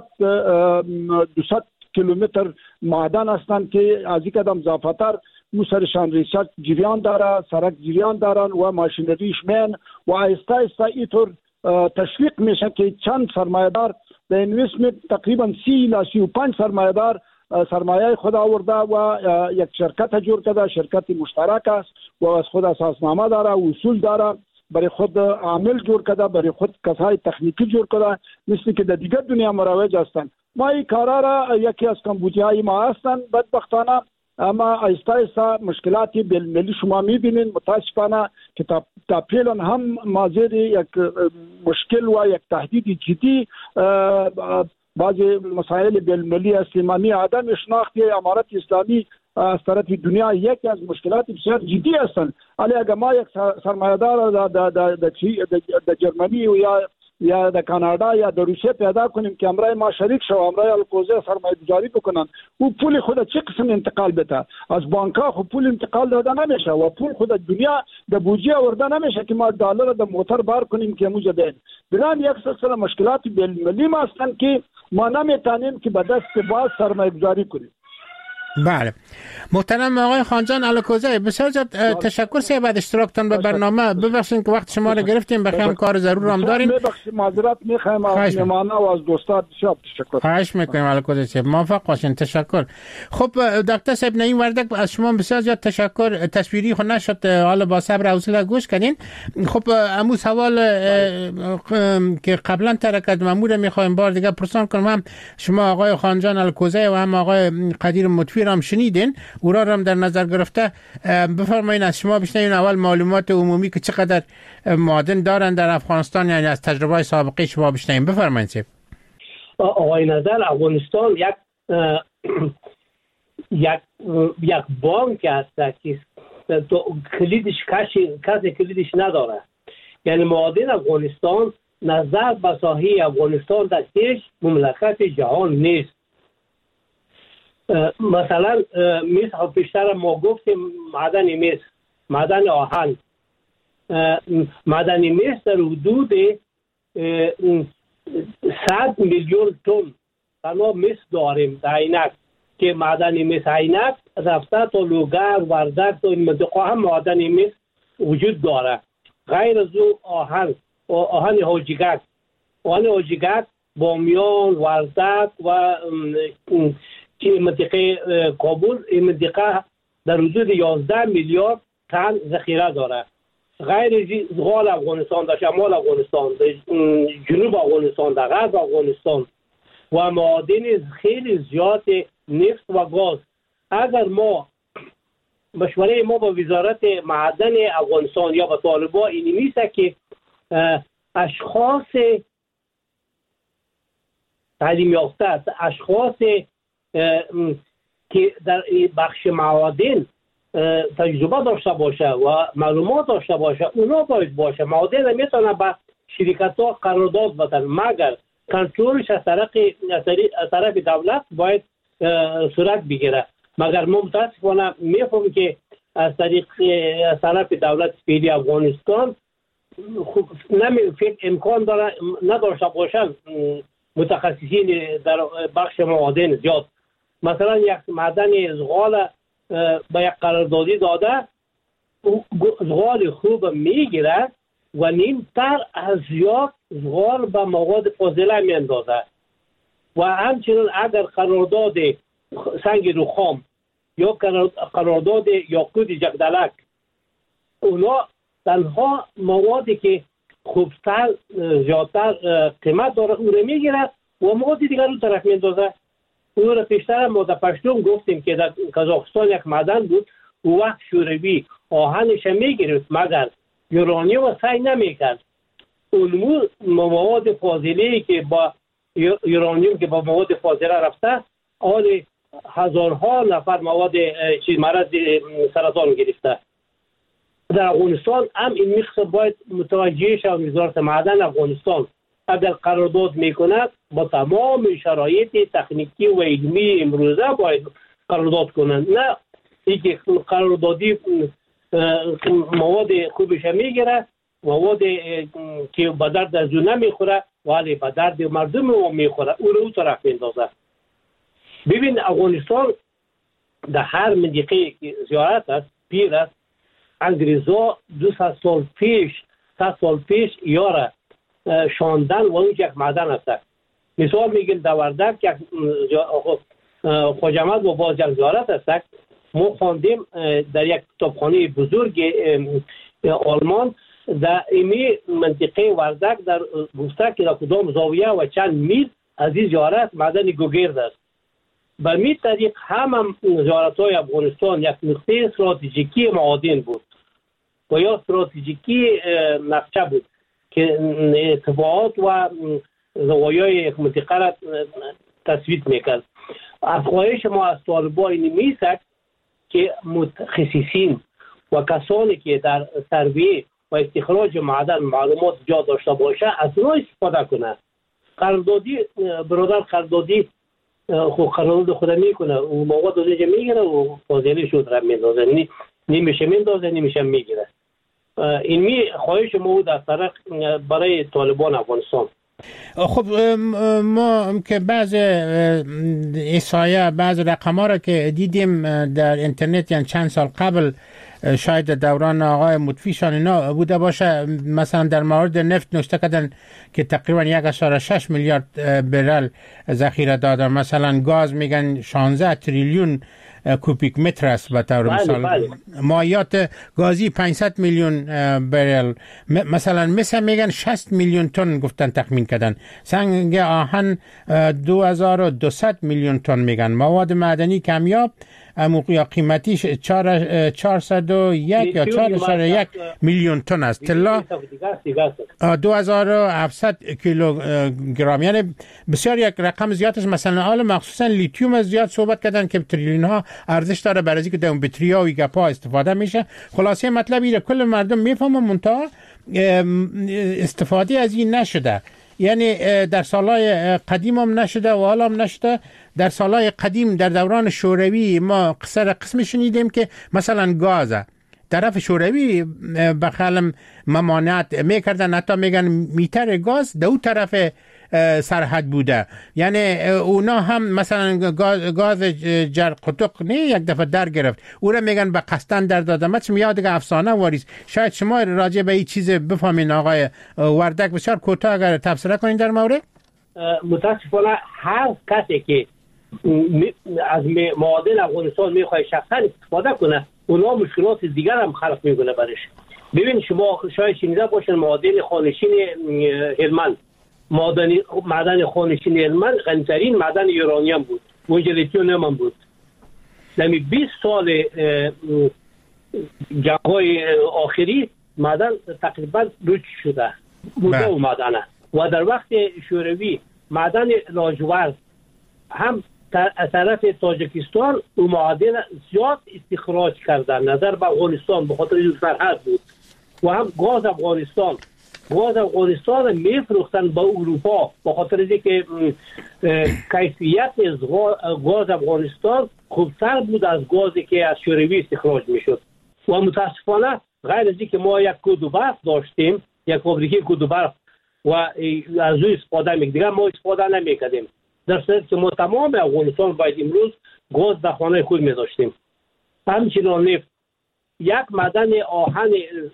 200 کیلومتر معدن هستند که از این قدم اضافتر سرشان ریسرچ جریان داره، سرک جریان دارن و ماشینریش من و آهسته آهسته اینطور تشویق میشه که چند سرمایه‌دار به اینوستمنت تقریبا 30 تا 35 سرمایه‌دار سرمایه خود آورده و یک شرکت جور کرده، شرکت مشترک است و از خود اساسنامه داره، اصول داره، برای خود عامل جور کرده، برای خود کسای تکنیکی جور کرده، مثل که در دیگر دنیا مروج هستند. ما این کارا را یکی از کمبودیای ما هستند بدبختانه، اما آهسته آهسته مشکلاتی بین‌المللی شما می‌بینید متاسفانه که تا فعلا هم مازیر یک مشکل و یک تهدید جدی بعضی مسائل بین‌المللی است. امامی عدم شناخت امارت اسلامی از طرف دنیا یکی از مشکلات بسیار جدی هستند. ولی اگر ما یک سرمایه‌دار در جرمنی و یا در کانادا یا در روسیه پیدا کنیم که امرای ما شریک شو، امرای الکوزه سرمایه گذاری بکنن، او پول خود چه قسم انتقال بده؟ از بانک ها خود پول انتقال داده نمیشه و پول خود دنیا در بودجه آورده نمیشه که ما دلار در موتور بار کنیم که موجه دهیم. بنابراین یک سلسله مشکلات بین‌المللی ما هستند که ما نمیتونیم که به دست باز سرمایه گذاری کنیم. بله محترم آقای خانجان الکوزه، بسیار زیاد تشکر سی بعد اشتراکتان به برنامه. ببخشید که وقت شما رو گرفتیم، بخیر کار ضرور هم داریم. معذرت میخوایم از مهمانان و از دوستان. بسیار تشکر. خواهش میکنیم الکوزه صاحب، موفق باشین. تشکر. خب دکتر صاحب نعیم وردک، از شما بسیار زیاد تشکر. تصویری خود نشد، حالا با صبر و حوصله گوش کردین. خب امو سوال که قبلا ترکت مامور میخوایم بار دیگه پرسان کنم. هم شما آقای خانجان الکوزه و هم آقای قدیر مطفی هم شنیدین، او را هم در نظر گرفته. بفرمایید از شما بشنویم اول معلومات عمومی که چقدر معادن دارن در افغانستان، یعنی از تجربه سابقه شما بشنویم. بفرمایید صاحب. آقای نظر، افغانستان یک بانک است که کلیدش کسی کلیدش نداره. یعنی معادن افغانستان نظر به ساحه افغانستان در هیچ مملکت جهان نیست. مثلا مثل پیشتر ما گفتیم معدن مس، معدن آهن، معدن مس در حدود 100 میلیون تن تنها مس داریم در عینک، که معدن مس عینک رفته تا لوگر، وردک تا این منطقه هم معدن مس وجود داره. غیر از آهن حاجیگک، بامیان، وردک و که منطقه کابل، این منطقه در حدود 11 میلیارد تن ذخیره داره. غیر زغال افغانستان، در شمال افغانستان، در جنوب افغانستان، در غرب افغانستان و معادن خیلی زیاد نفت و گاز. اگر ما مشوره ما با وزارت معدن افغانستان یا با طالبان اینی میشه که اشخاص تعلیم یافته، اشخاص که در بخش معادن تجربه داشته باشه و معلومات داشته باشه، اونا باید باشه. معادن میتونه به شرکت ها قرارداد بدن، مگر کنترلش از طرف دولت باید صورت بگیره. مگر ما متاسفانه میفهمیم که از طرف دولت فعلی افغانستان امکان داره نداشته باشن متخصصین در بخش معادن زیاد. مثلا یک معدن زغال به یک قراردادی داده، زغال خوب میگیره و نیمتر از زیاد زغال به مواد فاضله میاندازه. و همچنین اگر قرارداد سنگ رخام یا قرارداد یاقوت جگدلک، اونا تنها موادی که خوبتر زیادتر قیمت داره او رو میگیره و مواد دیگر رو طرف میاندازه. او رو پیشتر ما در پشتون گفتیم که در قزاقستان یک معدن بود، او وقت شوروی آهنش میگرفت مگر یورانیوم سعی نمیکرد. اون مواد فاضله که با یورانیوم که با مواد فاضله رفته، حال هزارها نفر مواد مرض سرطان گرفته. در افغانستان هم این مقصد باید متوجه شود. وزارت معدن افغانستان اگر قرارداد میکند با تمام شرایط تکنیکی و علمی امروزه باید قرارداد کنند، نه اینکه قراردادی مواد خوبش میگیره، مواد که به درد از او نمیخوره ولی به درد مردم او میخوره، او رو طرف میندازه. ببین افغانستان در هر منطقه که زیارت است پیر است، انگریزا 200 سال پیش 100 سال پیش یاره شاندن و اون یک معدن است. مثال میگن در وردک یک خواجه احمد و باز یک زیارت است. ما خواندیم در یک کتابخانه بزرگ آلمان در ایمی منطقه وردک در گفته که در کدام زاویه و چند میل از این زیارت معدن گوگرد است. به می طریق هم زیارت های افغانستان یک نقطه استراتژیکی معادن بود و یا استراتژیکی نقشه بود که ارتفاعات و زوایای یک منطقه را تثبیت میکرد. از خواهش ما از طالبان این میسد که متخصصین و کسانی که در سروی و استخراج معدن معلومات زیاد داشته باشه از اونها استفاده کنه. قراردادی برادر قراردادی قرارداد خود میکنه و مواد از اینجا میگیره و فاضلی شد رب میندازه، نمیشه میندازه نمیشه میگیره. این خواهش ما بود از طرف برای طالبان افغانستان. خب ما که بعض احصایه بعض رقم‌ها را که دیدیم در اینترنت یعنی چند سال قبل شاید دوران آقای مطفیشان اینا بوده باشه، مثلا در مورد نفت نوشته کردن که تقریبا 1.6 میلیارد برل ذخیره دادن، مثلا گاز میگن 16 تریلیون کوبیک متر است به طور مثال. مایعات گازی 500 میلیون برل، مثلا مثل میگن 60 میلیون تن گفتن تخمین کردن، سنگ آهن 2200 میلیون تن میگن، مواد معدنی کمیاب یا قیمتیش 401 یا 401 میلیون تن است، طلا 2700 کیلوگرم، یعنی بسیار یک رقم زیاد است. مثلا حالا مخصوصا لیتیوم زیاد صحبت کردن که تریلیون ها ارزش داره برای اینکه در بطری‌ها و گپا استفاده میشه. خلاصه مطلب اینه کل مردم میفهمن منتها استفاده از این نشده، یعنی در سالهای قدیم هم نشده و حالا هم نشده. در سالهای قدیم در دوران شوروی ما قسم شنیدیم که مثلا گاز طرف شوروی بخالم ممانعت میکردن، حتی میگن میتر گاز دو طرف سرحد بوده، یعنی اونا هم مثلا گاز جرقطق نه یک دفعه در گرفت، اونا میگن به قصدن در دادن. من میاد دیگه افسانه واریست. شاید شما راجع به این چیز بفهمین آقای وردک، بسیار کوتاه اگر تبصره کنین در مورد. متاسفانه هر کسی که از معادن افغانستان میخواد شخصا استفاده کنه اونا مشکلات دیگر هم خلق میکنه برش. ببین شما شاید شنیده باشین معادن خانشین هلمند، معدن خانشین هلمند غنی‌ترین معدن یورانیم بود، اونجا لیتیوم هم بود. نمی 20 سال جنگ‌های آخری معدن تقریبا رشد شده بوده و معدنه، و در وقت شوروی معدن لاجورد هم از طرف تاجیکستان و معادن زیاد استخراج کردن نظر به افغانستان به خاطر سرحد بود، و هم گاز افغانستان میفروختن به اروپا به خاطر اینکه کیفیت گاز افغانستان خوبتر بود از گازی که از شوروی استخراج میشد. و متاسفانه غیر از اینکه ما یک کودوبرف داشتیم، یک فابریکه کودوبرف و از او استفاده میکردیم، ما استفاده نمیکردیم، در صورتی که ما تمام افغانستان باید امروز گاز در خانه خود می‌داشتیم. همچنین نفت، یک معدن آهن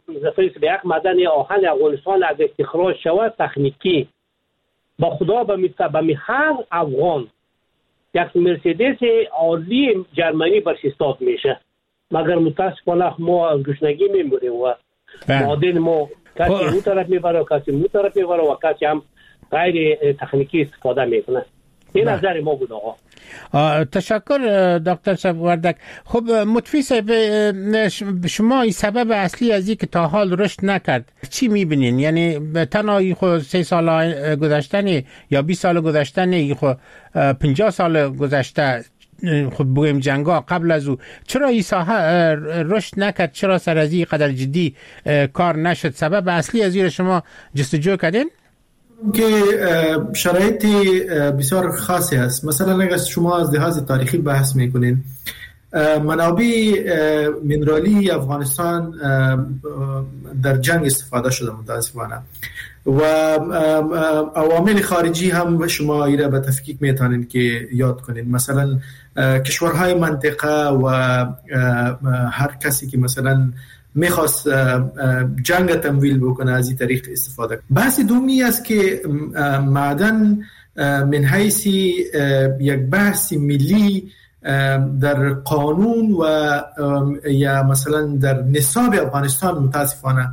افغانستان اگر استخراج شود تکنیکی با خدا به هر افغان یک مرسدس عالی جرمنی برشستاد میشه، مگر متاسفانه ما از گشنگی میمونیم و معادن ما کسی اون طرف میبره و کسی اون طرف میبره و کسی هم غیر تکنیکی استفاده میکنه. این نظر ما بود آقا. تشکر دکتر صاحب وردک. خب مطفی صاحب، شما این سبب اصلی از این که تا حال رشد نکرد چی میبینین؟ یعنی تنها خود 3 سال گذشتن یا 20 سال گذشتن، خود 50 سال گذشته، خب بگیم جنگا قبل از او، چرا این ساحه رشد نکرد؟ چرا سر از این قدر جدی کار نشد؟ سبب اصلی از این شما جستجو کردین؟ که شرایط بسیار خاصی است. مثلا اگر شما از لحاظ تاریخی بحث میکنین، منابع منرالی افغانستان در جنگ استفاده شده متاسفانه، و عوامل خارجی هم شما ایره به تفکیک میتونین که یاد کنین. مثلا کشورهای منطقه و هر کسی که مثلا میخواست جنگ تمویل بکنه از این طریق استفاده کنه. بحث دومی است که معدن من حیث یک بحث ملی در قانون و یا مثلا در نصاب افغانستان متاسفانه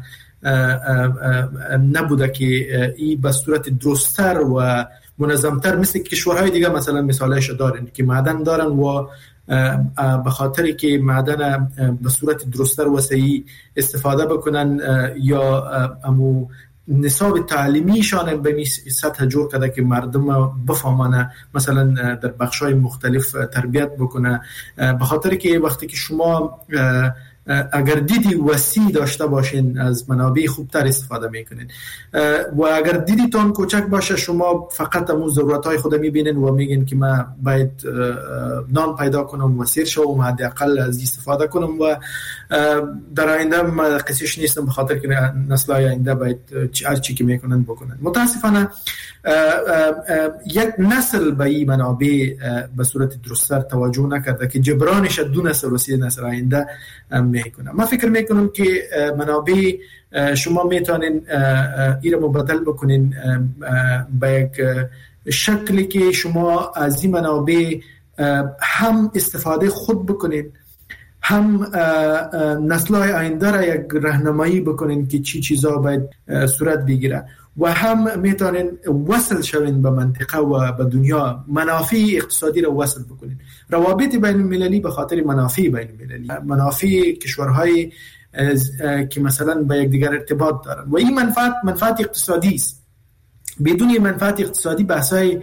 نبوده که این به صورت درست‌تر و منظم‌تر مثل کشورهای دیگه مثلا مثالش دارن که معدن دارن و به خاطری که معدن به صورت درست‌تر و صحیح استفاده بکنن یا امو نصاب تعلیمیشان به سطح جور کرده که مردم بفهمانه، مثلا در بخش‌های مختلف تربیت بکنه. به خاطر که وقتی که شما اگر دیدی وسیع داشته باشین از منابع خوبتر استفاده میکنین و اگر دیدیتون کوچک باشه شما فقط همون ضرورتهای خود میبینین و میگین که من باید نان پیدا کنم و سیر شوم، حداقل از استفاده کنم و در آینده من قصیش نیستم به خاطر که نسل‌های آینده باید هر چی که میکنن بکنن. متاسفانه یک نسل به این منابع به صورت درست‌تر توجه نکرده که جبرانش دو نسل و سه نسل آینده میکنه. من فکر میکنم که منابع شما میتونین این رو مبادل بکنین به یک شکلی که شما از این منابع هم استفاده خود بکنین، هم نسل‌های آینده را یک راهنمایی بکنین که چی چیزا باید صورت بگیره و هم میتونین وصل شوین به منطقه و به دنیا، منافع اقتصادی را وصل بکنین. روابط بین المللی به خاطر منافع بین المللی، منافع کشورهای که مثلا با یک دیگر ارتباط دارن و این منفعت اقتصادی است. بدون منفعت اقتصادی بحثای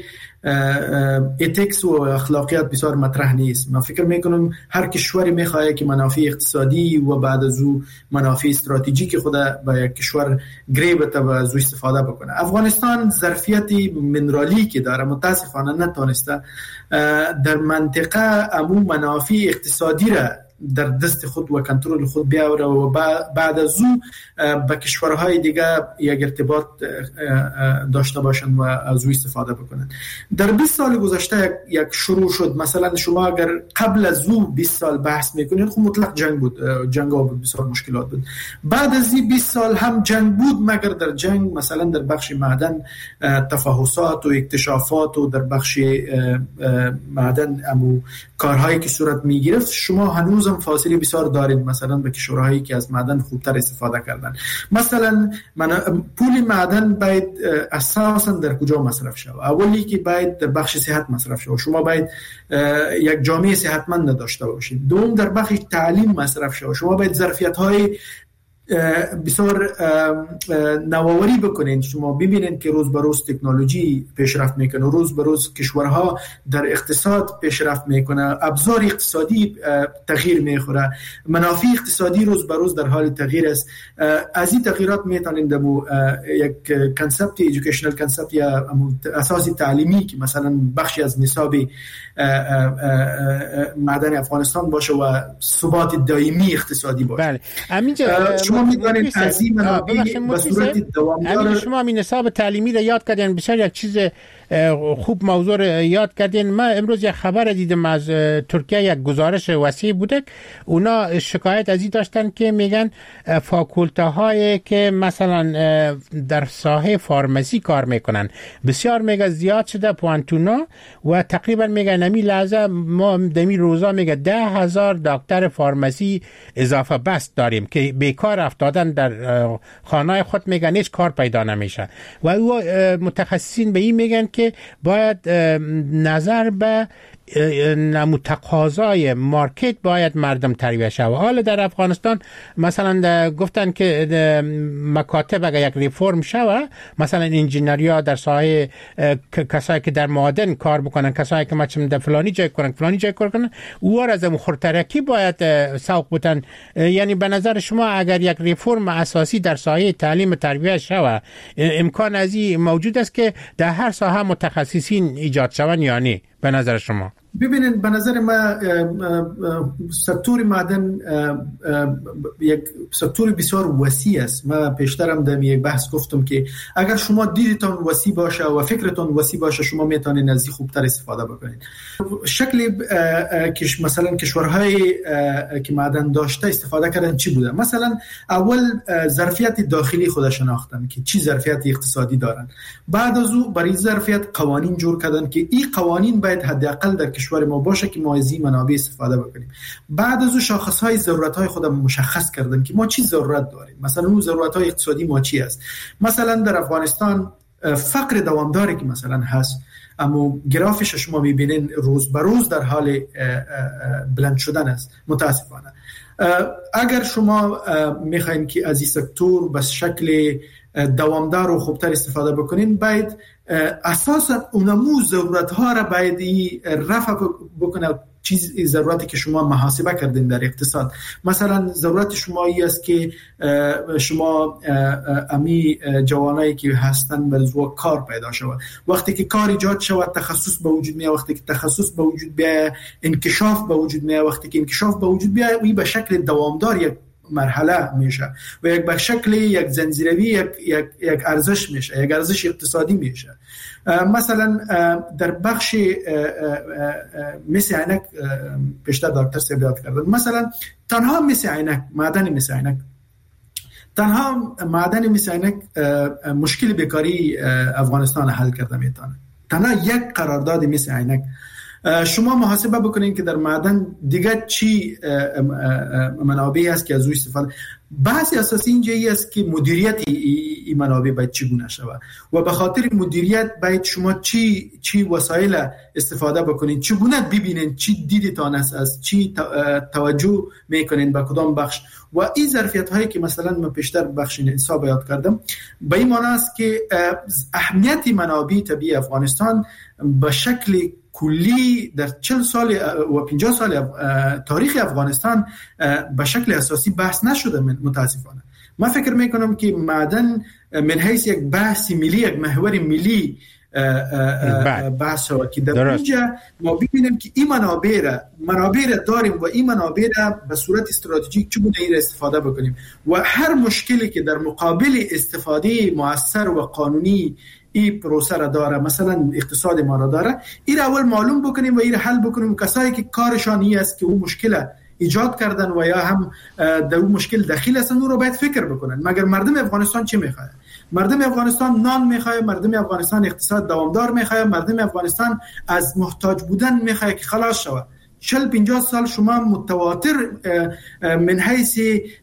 اتیکس و اخلاقیات بسیار مطرح نیست. من فکر میکنم هر کشوری میخواد که منافع اقتصادی و بعد از او منافع استراتژیک خود با یک کشور گریبت و از او استفاده بکنه. افغانستان ظرفیت منرالی که داره متاسفانه نتونسته در منطقه امو منافع اقتصادی را در دست خود و کنترل خود بیاوره و بعد از او با کشورهای دیگه یک ارتباط داشته باشن و از او استفاده بکنن. در 20 سال گذشته یک شروع شد. مثلا شما اگر قبل از او 20 سال بحث میکنید خب مطلق جنگ بود، جنگ ها بود، بسیار مشکلات بود. بعد از این 20 سال هم جنگ بود، مگر در جنگ مثلا در بخش معدن تفحصات و اکتشافات و در بخش معدن امو کارهایی که صورت میگرفت شما هنوز هم فاصله بسیار دارید مثلا به کشورهایی که از معدن خوبتر استفاده کردن. مثلا پول معدن باید اساسا در کجا مصرف شود؟ اولی که باید در بخش صحت مصرف شود. شما باید یک جامعه صحتمند داشته باشید. دوم در بخش تعلیم مصرف شود. شما باید ظرفیت‌های بسیار نوآوری بکنین. شما ببینید که روز به روز تکنولوژی پیشرفت میکنه، روز به روز کشورها در اقتصاد پیشرفت میکنه، ابزار اقتصادی تغییر میخوره، منافع اقتصادی روز به روز در حال تغییر است. از این تغییرات میتونین دمو یک کانسپت ایژوکیشنال کانسپت یا اساسی تعلیمی که مثلا بخشی از نصاب معدن افغانستان باشه و ثبات دائمی اقتصادی باشه. بله. همینجا شما می‌دونید از این منابع به صورت دوامدار شما همین نصاب تعلیمی را یاد کردین، بسیار یک چیز خوب موضوع را یاد کردین. من امروز یک خبر دیدم از ترکیه، یک گزارش وسیع بوده. اونا شکایت از این داشتن که میگن فاکولته هایی که مثلا در ساحه فارمسی کار میکنن بسیار میگه زیاد شده پوانتونا و تقریبا میگه نمی لحظه ما دمی روزا میگه 10,000 دکتر فارمسی اضافه بس داریم که بیکار افتادن در خانه خود، میگن هیچ کار پیدا نمیشه و او متخصصین به این میگن که باید نظر به تقاضای مارکت باید مردم تربیت شود. حالا در افغانستان مثلا گفتن که مکاتب اگر یک ریفورم شود، مثلا انجینریا در ساحه کسایی که در معادن کار بکنن، کسایی که مثلا در فلانی جای کار کنن او را از مخورترکی باید سوق بودن. یعنی به نظر شما اگر یک ریفورم اساسی در ساحه تعلیم تربیت شود امکان از این موجود است که در هر ساحه متخصصین ایجاد شون یا نه به نظر شما؟ ببینید به نظر من سکتور معدن یک سکتور بسیار وسیع است. من پیشترم در یک بحث گفتم که اگر شما دیدتون وسیع باشه و فکرتون وسیع باشه شما میتونید از این خوبتر استفاده بکنید. شکلی که مثلا کشورهای که معدن داشته استفاده کردن چی بوده؟ مثلا اول ظرفیت داخلی خود شناختن که چی ظرفیت اقتصادی دارن، بعد از او برای ظرفیت قوانین جور کردن که این قوانین باید حداقل در کشور ما باشه که ما از این منابع استفاده بکنیم. بعد از او شاخصهای ضرورت‌های خودم مشخص کردن که ما چی ضرورت داریم. مثلا اون ضرورت‌های اقتصادی ما چی است. مثلا در افغانستان فقر دوامداری که مثلا هست، اما گرافش شما می‌بینین روز به روز در حال بلند شدن است متاسفانه. اگر شما می‌خواید که از این سکتور به شکل دوامدار و خوبتر استفاده بکنین، باید اساسا اونمو ضرورت ها را باید رفع بکنه. چیز ضرورتی که شما محاسبه کردین در اقتصاد، مثلا ضرورت شما ای است که شما امی جوانایی که هستن برای کار پیدا شود. وقتی که کار ایجاد شود تخصص به وجود میاد، وقتی که تخصص به وجود بیاد انکشاف به وجود میاد، وقتی که انکشاف به وجود بیاد این به شکل دوامدار یک مرحله میشه و یک به شکل یک زنجیروی یک ارزش میشه، یک ارزش اقتصادی میشه. مثلا در بخش مس عینک پیشتر دکتر صاحب یاد کردن، مثلا تنها مس عینک، معدن مس عینک، تنها معدن مس عینک مشکل بیکاری افغانستان حل کرده میتونه. تنها یک قرارداد مس عینک. شما محاسبه بکنین که در معدن دیگه چی منابعی است که از روی استفاده. بحث اساسی اینجایی است که مدیریت این منابع باید چگونه شود و به خاطر مدیریت باید شما چی وسایل استفاده بکنین، چگونه ببینین، چی دیدتان است، از چی توجه میکنین به کدام بخش. و این ظرفیت هایی که مثلا من پیشتر بخش حساب یاد کردم به این معنی است که اهمیت منابع طبیعی افغانستان به شکل کلی در 40 سال و 50 سال تاریخ افغانستان به شکل اساسی بحث نشده متاسفانه. من فکر میکنم که معدن من حیث یک بحث ملی، یک محور ملی بحث شود که در اینجا ما ببینیم که این منابع را داریم و این منابع را به صورت استراتژیک چگونه این را استفاده بکنیم و هر مشکلی که در مقابل استفاده مؤثر و قانونی این پروسه را داره، مثلا اقتصاد ما را داره، این را اول معلوم بکنیم و این را حل بکنیم. کسایی که کارشان این است که اون مشکل ایجاد کردن و یا هم در اون مشکل دخیل هستن اون رو باید فکر بکنن. مگر مردم افغانستان چی میخواد؟ مردم افغانستان نان میخواد، مردم افغانستان اقتصاد دوامدار میخواد، مردم افغانستان از محتاج بودن میخواد که خلاص شود. 40-50 سال شما متواتر من حیث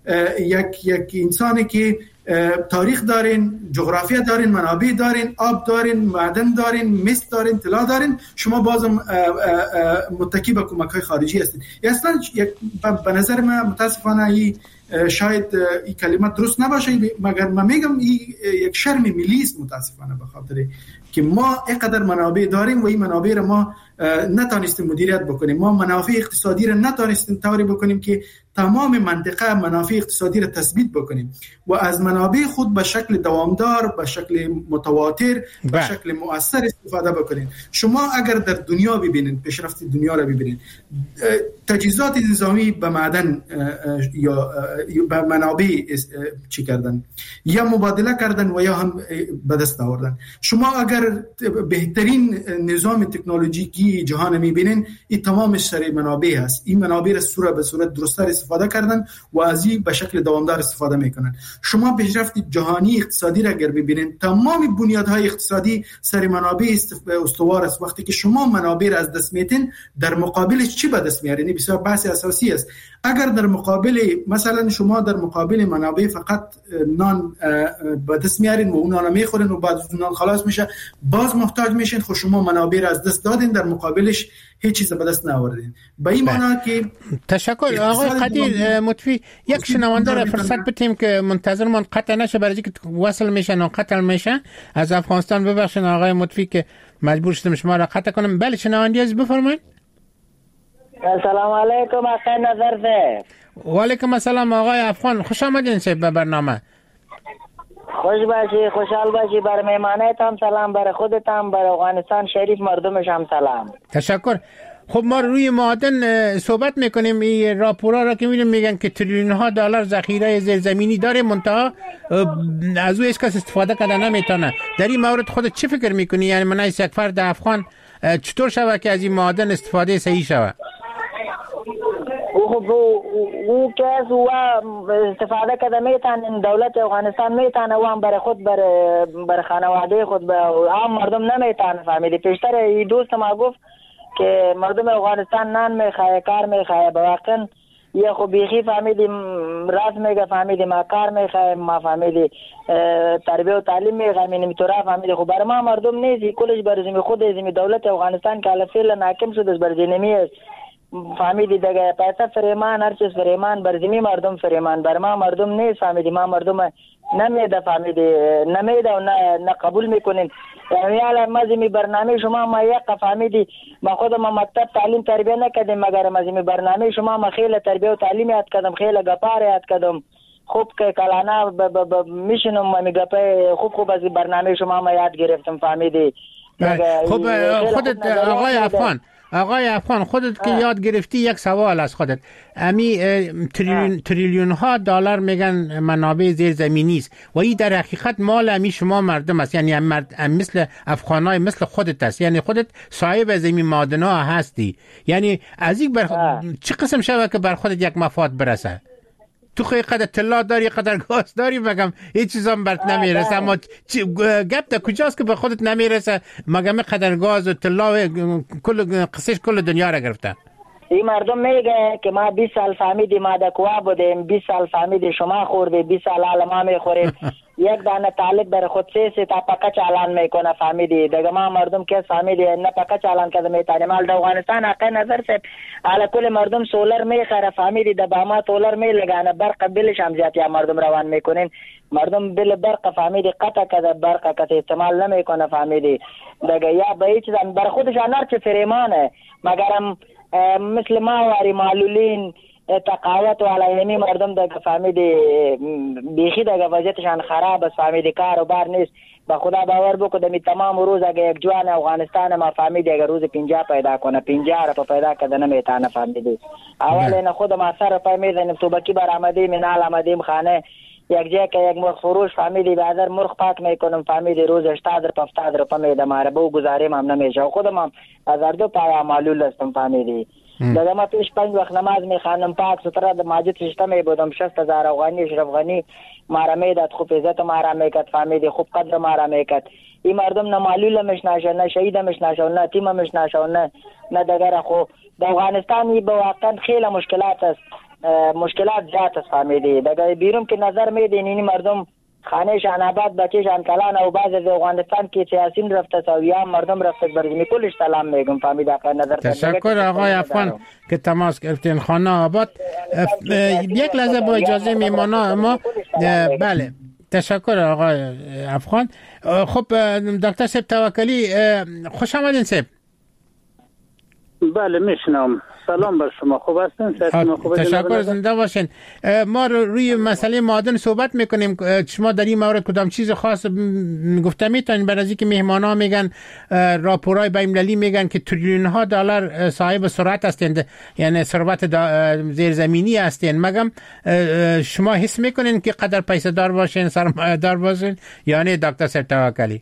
یک انسانی که تاریخ دارین، جغرافیا دارین، منابع دارین، آب دارین، معدن دارین، مس دارین، طلا دارین، شما بازم متکی به کمک‌های خارجی هستین. اصلا به نظر من متاسفانه شاید این کلمات درست نباشه، مگر من میگم یک شرم ملی است متاسفانه، به خاطر که ما اینقدر منابع داریم و این منابع را ما نتانستیم مدیریت بکنیم. ما منافع اقتصادی را نتانستیم طوری بکنیم که تمام منطقه منافع اقتصادی را تثبیت بکنیم و از منابع خود به شکل دوامدار، به شکل متواتر، به شکل مؤثر استفاده بکنیم. شما اگر در دنیا ببینید، پیشرفت دنیا را ببینید، تجهیزات نظامی به معدن یا به منابع چی کردن، یا مبادله کردن و یا هم به دست آوردن. شما اگر بهترین نظام تکنولوژیکی جهان میبینین، این تمامش سر منابع هست. این منابع را به صورت درست‌تر استفاده کردن و از این به شکل دوامدار استفاده میکنن. شما پیشرفت جهانی اقتصادی را اگر ببینین، تمام بنیادهای اقتصادی سر منابع استوار است. وقتی که شما منابع را از دست میتین، در مقابلش چی به دست میارین؟ این بسیار بحث اساسی است. اگر در مقابل مثلا شما در مقابل منابع فقط نان به دست میارین و اون نان میخورین و بعد از نان خلاص میشه، باز محتاج میشین، خود شما منابع را از دست دادین، در مقابلش هیچ چیز به دست نآوردین. به این معنی که تشکر آقای قدیر مطفی. یک شنونده را فرصت بدیم که منتظرمون قطع نشه، برای که وصل میشن و قطع میشن از افغانستان. ببخشید آقای مطفی که مجبور شدم شما را قطع کنم. بله شنونده از بفرمایید. السلام علیکم آقای نظر صاحب. و علیکم السلام آقای افغان، خوش آمدین صاحب به برنامه. خوش باشی، خوشحال باشی. بر مهمانتان سلام، بر خودتان، بر افغانستان شریف مردمش هم سلام. تشکر. خب ما روی معدن صحبت میکنیم. این راپورها را که میگن که تریلیون ها دلار ذخیره زیرزمینی داره، منتها از او هیچ کس استفاده کرده نمیتونه. در این مورد خودت چی فکر میکنی؟ یعنی من از یک فرد افغان چطور شود که از این معدن استفاده صحیح شود؟ او که از او استفاده کرده میتونن، دولت افغانستان میتونه و هم برای خود بر خانواده خود به عام مردم نمیتونه. فهمیدی؟ پیشتر این دوست ما گفت که مردم افغانستان نان میخواه، کار میخواه. به واقعا یه خب بیخی فهمیدی راست میگه، فهمیدی ما کار میخواه، ما فهمیدی تربیه و تعلیم میخواه، نمیتونه فهمیدی. خب برای ما مردم نیست، کلش بر زمین خود زمین دولت افغانستان که الفیل ناکم شده بر زمینی است. فهمیدی دیگه پیسه فریمان، هر چیز فریمان، بر زمین مردم فریمان، بر ما مردم نیست. فهمیدی؟ ما مردم نمیده فهمیدی، نمیده و نه قبول میکنین. یعنی الان مزمی برنامه شما ما یک فهمیدی، ما خودم مکتب تعلیم تربیه نکردیم، مگر مزمی برنامه شما ما خیلی تربیه و تعلیم یاد کردم، خیلی گپار یاد کردم، خوب که کلانا میشنم ما میگپه، خوب از برنامه شما ما یاد گرفتم فهمیدی. خب خودت آقای افغان خودت که یاد گرفتی، یک سوال از خودت، امی تریلیون ها دلار میگن منابع زیرزمینی است و این در حقیقت مال امی شما مردم است، یعنی مثل افغانای مثل خودت است، یعنی خودت صاحب از این معادن ها هستی، یعنی از این چه قسم شود که بر خودت یک مفاد برسه؟ تو خیلی قدر طلا داری، قدر گاز داری، مگم هیچ چیز هم برات نمیرسه، اما گپ در کجاست که به خودت نمیرسه؟ مگم قدر گاز و طلا کل قصهش کل دنیا را گرفته. این مردم میگه که ما 20 سال فهمیدی ما در کوه بودیم، 20 سال فهمیدی شما خوردی، 20 سال حالا ما میخوریم. یک دانه طالب بر خود سه تا پکا چالان میکنه فهمیدی. دیگه ما مردم که فهمیدی نه پکا چالان کرده میتونیم. مال در افغانستان حق نظر سے حالا کل مردم سولر میخره فهمیدی، در باما سولر میلگانه، برق بلش هم زیاد یا مردم روان میکنین. مردم بل برق فهمیدی قطع کرده، برق قطع استعمال نمیکنه فهمیدی. دیگه یا به هیچ چیز بر خودش انار چه فریمانه، مگرم مثل ما واری معلولین تقاوت و علایمی مردم دیگه فهمیدی بیخی دیگه وضعیتشان خراب است فهمیدی، کار و بار نیست. با خدا باور بکو دمی تمام روز اگه یک جوان افغانستان ما فهمیدی اگه روز 50 پیدا کنه 50 رو پیدا کرده نمیتونه فهمیدی. اول این خود ما سر پای میزنیم تو بکی بر آمدیم منال آمدیم خانه یک جای که یک مرغ فروش فهمیدی بازار مرغ پاک میکنم فهمیدی روز 80 تا 70 روپیه میده ماره بو گزاریم هم نمیشه. خودم هم از اردو پای معلول هستم فهمیدی. دیگه ما پیش 5 وقت نماز میخوانم پاک ستره در مسجد سیستم بودم 60,000 افغانی اشرف غنی مارا میداد، خوب عزت مارا میکرد فهمیدی، خوب قدر مارا میکرد. این مردم نه معلول مشناشه، نه شهید مشناشه، نه تیم مشناشه، نه دیگر. خو در افغانستان به واقعا خیلی مشکلات است، مشکلات زیاد است فهمیدی. دیگه بیرون که نظر میدین این مردم خانهشان آباد، بچهشان کلان و بعض از افغانستان که سیاسین رفته سویا مردم رفته برزمی کلش سلام میگم فهمید. نظر تشکر آقای افغان که تماس گرفتین خانه آباد. یک لحظه با اجازه میمانا ما. بله تشکر آقای افغان. خب دکتر صاحب توکلی خوش آمدین صاحب. بله میشنم. سلام بر شما، خوب هستین؟ تشکر، زنده باشین. ما روی مسئله معادن صحبت میکنیم. شما در این مورد کدام چیز خاص گفته میتونین؟ برای اینکه مهمان ها میگن، راپورهای بین‌المللی میگن که تریلیون ها دلار صاحب ثروت هستند، یعنی ثروت زیرزمینی هستند. مگم شما حس میکنین که قدر پیسه دار باشین، سرمایه دار باشین، یعنی دکتر صاحب توکلی؟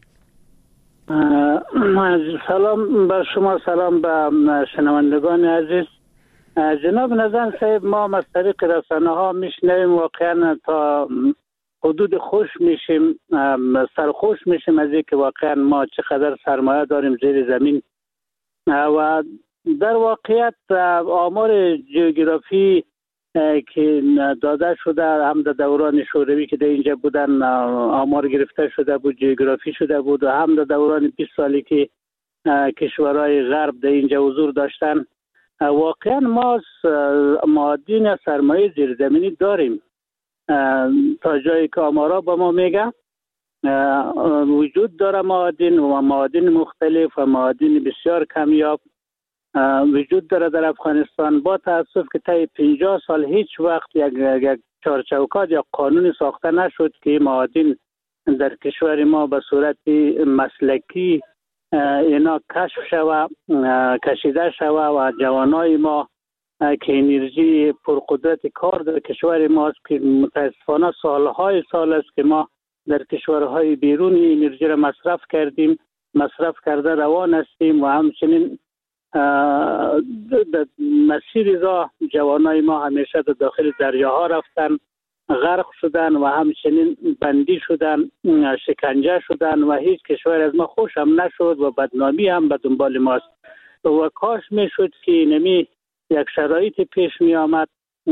سلام بر شما، سلام به شنوندگان عزیز. جناب نظر صاحب، ما از طریق رسانه ها میشنویم، واقعا تا حدود خوش میشیم، سرخوش میشیم از اینکه واقعا ما چقدر سرمایه داریم زیر زمین. و در واقعیت آمار جیوگرافی که داده شده، هم در دوران شوروی که در اینجا بودن آمار گرفته شده بود، جیوگرافی شده بود، و هم در دوران 20 سالی که کشورهای غرب در اینجا حضور داشتن، واقعا ما معادن سرمایه زیرزمینی داریم. تا جایی که آمارا با ما میگه وجود داره معادن و معادن مختلف و معادن بسیار کمیاب وجود داره در افغانستان. با تاسف که طی 50 سال هیچ وقت یک چارچوکات یا قانون ساخته نشد که معادن در کشور ما به صورت مسلکی اینا کشف شوه، کشیده شوه و جوانای ما که انرژی پرقدرت کار در کشور ما است که متاسفانه سالهای سال است که ما در کشورهای بیرونی انرژی را مصرف کرده روان هستیم و همچنین مسیر راه جوانای ما همیشه در داخل دریاها رفتن، غرق شدن و همچنین بندی شدن، شکنجه شدن و هیچ کشور از ما خوش هم نشد و بدنامی هم به دنبال ماست. و کاش می شد که نمی یک شرایط پیش می آمد.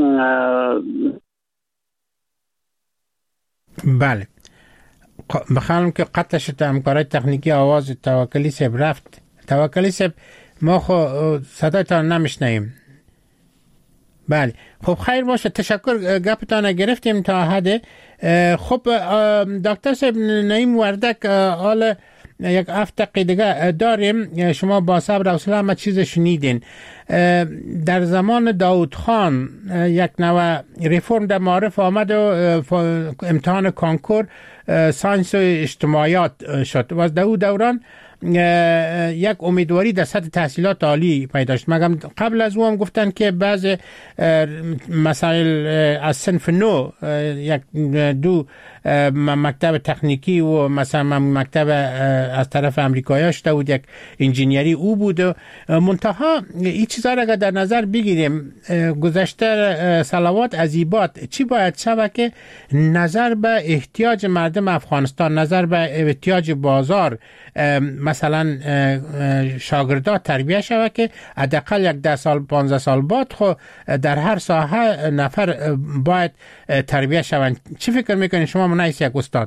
بله، بخوام که قطع شد همکارای تکنیکی آواز توکلی صاحب رفت. توکلی صاحب ما خو صدایتان نمیشنیم. بله خب خیر باشه، تشکر، گپتان گرفتیم تا حد. خب دکتر صاحب نعیم وردک، حالا یک 7 دقیقه دیگه داریم. شما با صبر و حوصله همه چیز شنیدین. در زمان داود خان یک نوع ریفرم در معارف آمد و امتحان کانکور ساینس و اجتماعیات شد و در او دوران یک امیدواری در سطح تحصیلات عالی پیدا شد. مگم قبل از او هم گفتن که بعض مسائل از صنف نو، یک دو مکتب تکنیکی و مثلا مکتب از طرف امریکایی شده بود، یک انجینیری او بود. منتها این چیزا را اگر در نظر بگیریم، گذشته صلوات عزیبات چی باید شود که نظر به احتیاج مردم افغانستان، نظر به احتیاج بازار، مثلا شاگردات تربیه شود که حداقل یک 10 سال 15 سال بعد خو در هر ساحه نفر باید تربیه شوند. چی فکر میکنین شما منایس یک استاد؟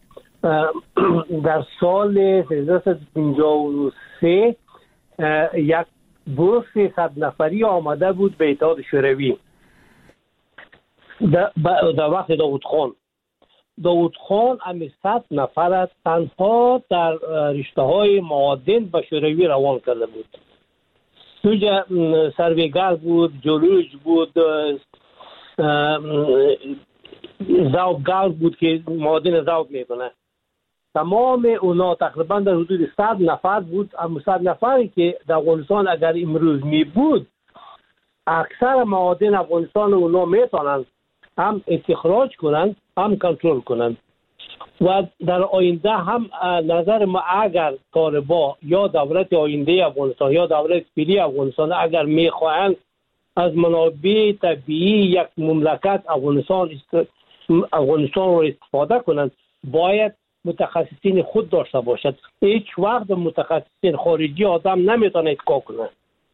در سال 1353 یک بورس 100 نفری آمده بود به اتحاد شوروی در وقت داود خان امی 100 نفر تنها در رشته های معادن به شوروی روان کرده بود. اونجا سرویگر بود، جیولوژ بود، ذوبگر بود که معادن ذوب میکنه. تمام اونا تقریبا در حدود 100 نفر بود. اما 100 نفری که در افغانستان اگر امروز می بود، اکثر معادن افغانستان اونا میتونن هم استخراج کنند هم کنترل کنند. و در آینده هم نظر ما اگر طالبا یا دولت آینده افغانستان یا دولت فعلی افغانستان اگر میخواهند از منابع طبیعی یک مملکت افغانستان رو استفاده کنند، باید متخصصین خود داشته باشد. هیچ وقت متخصصین خارجی آدم نمیتونه اتکا کنه.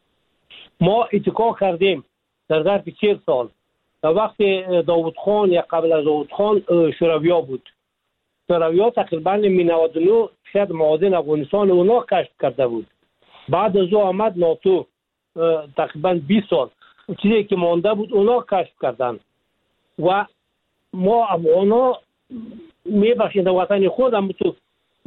ما اتکا کردیم در ظرف 40 سال. در وقت داود خان یا قبل از داود خان شورویا بود. شورویا تقریبا 99 شاید معادن افغانستان اونا کشف کرده بود. بعد از او آمد ناتو، تقریبا 20 سال چیزی که مانده بود اونا کشف کردن. و ما افغانا میبخشیم در وطن خودم تو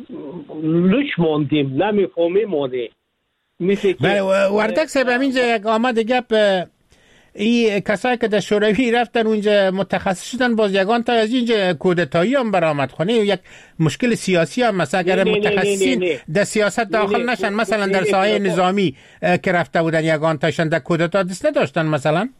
لوش ماندیم، نمیفهمیم مانده. بله وردک صاحب، همینجا یک آمد گپ، این کسایی که در شوروی رفتن اونجا متخصص شدن، باز یگان تا از اینجا کودتایی هم برآمد خونه. یک مشکل سیاسی هم مثلا اگر متخصصین در سیاست داخل نشن، مثلا در ساحه نظامی که رفته بودن یگان تاشن در کودتا دست نداشتن. مثلا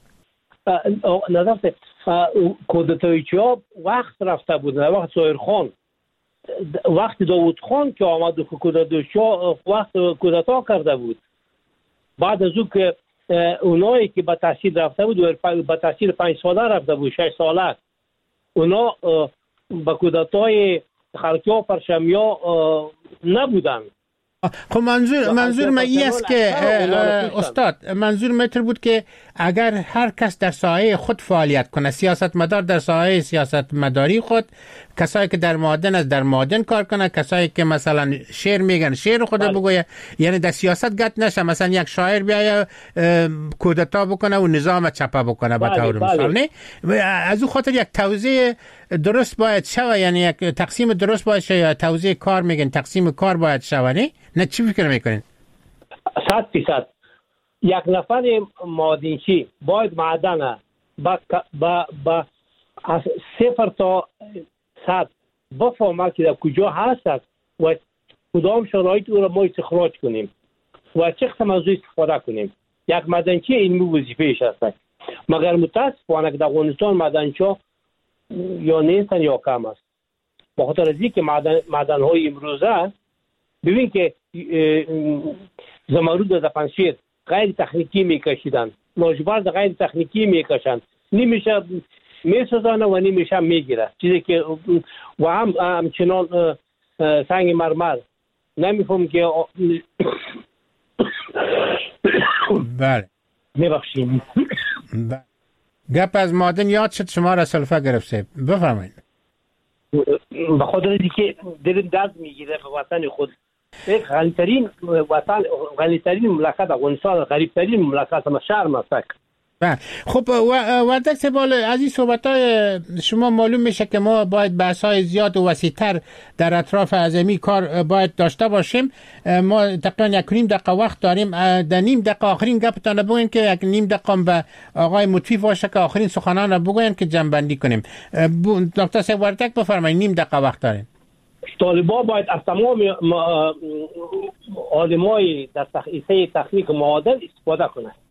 نظر کودتایی ها وقت رفته بودن، وقت ظاهرخان، وقت داود خان که آمد کودتایی ها وقت کودتا کرده بود. بعد از او که اونایی که به تحصیل رفته بود به تحصیل 5 ساله رفته بود، 6 ساله، اونا به کودتای خلقیا پرشمیا نبودن. خب منظور من این است که استاد، منظور متر بود که اگر هر کس در ساحه خود فعالیت کنه، سیاستمدار در ساحه سیاستمداری خود، کسایی که در معادن از در معادن کار کنه، کسایی که مثلا شعر میگن شعر خود بگویه، یعنی در سیاست گت نشه. مثلا یک شاعر بیایه کودتا بکنه و نظام چپه بکنه به طور مثال. نه از او خاطر یک توزیع درست باید شوه، یعنی یک تقسیم درست باید شوه، یا توزیع کار میگن تقسیم کار باید شوه. نه چی فکر میکنین؟ 100% یک نفر معادنچی باید معدن با از 0 تا 100 بفهمه که در کجا هست و کدام شرایط او را ما استخراج کنیم و چه قسم از او استفاده کنیم. یک معدنچی علمی وظیفه‌اش هست، مگر متاسفانه که در افغانستان معدنچی‌ها یا نیستن یا کم است. به خاطر از اینکه معدن‌های امروزه، ببین که زمرد در پنجشیر غیر تکنیکی میکشیدن، لاجورد غیر تکنیکی میکشن، نمیشه میسازانه و نمیشه میگیره، چیزی که و همچنان سنگ مرمر نمیفهم که بله میبخشیم. گپ از معادن یاد شد، شما را سلفه گرفته، بفرمایید. به خاطر اینکه دلم درد میگیره به وطن خود. غنی‌ترین وطن، غنی‌ترین مملکت افغانستان، غریب‌ترین مملکت، ما شرم است. بله خب وردک سبال از این صحبت‌های شما معلوم میشه که ما باید بحث‌های زیاد و وسیع‌تر در اطراف ازمی کار باید داشته باشیم. ما تقریبا 1.5 دقیقه وقت داریم. در نیم دقیقه آخرین گپتان بگوین که 1.5 دقیقه به آقای مطفی باشه که آخرین سخنان را بگوین که جنبندی کنیم. دکتر صاحب وردک بفرمایید، نیم دقیقه وقت داریم. طالبان باید از تمام آدمای در حیطه تکنیک معادن استفاده کنند.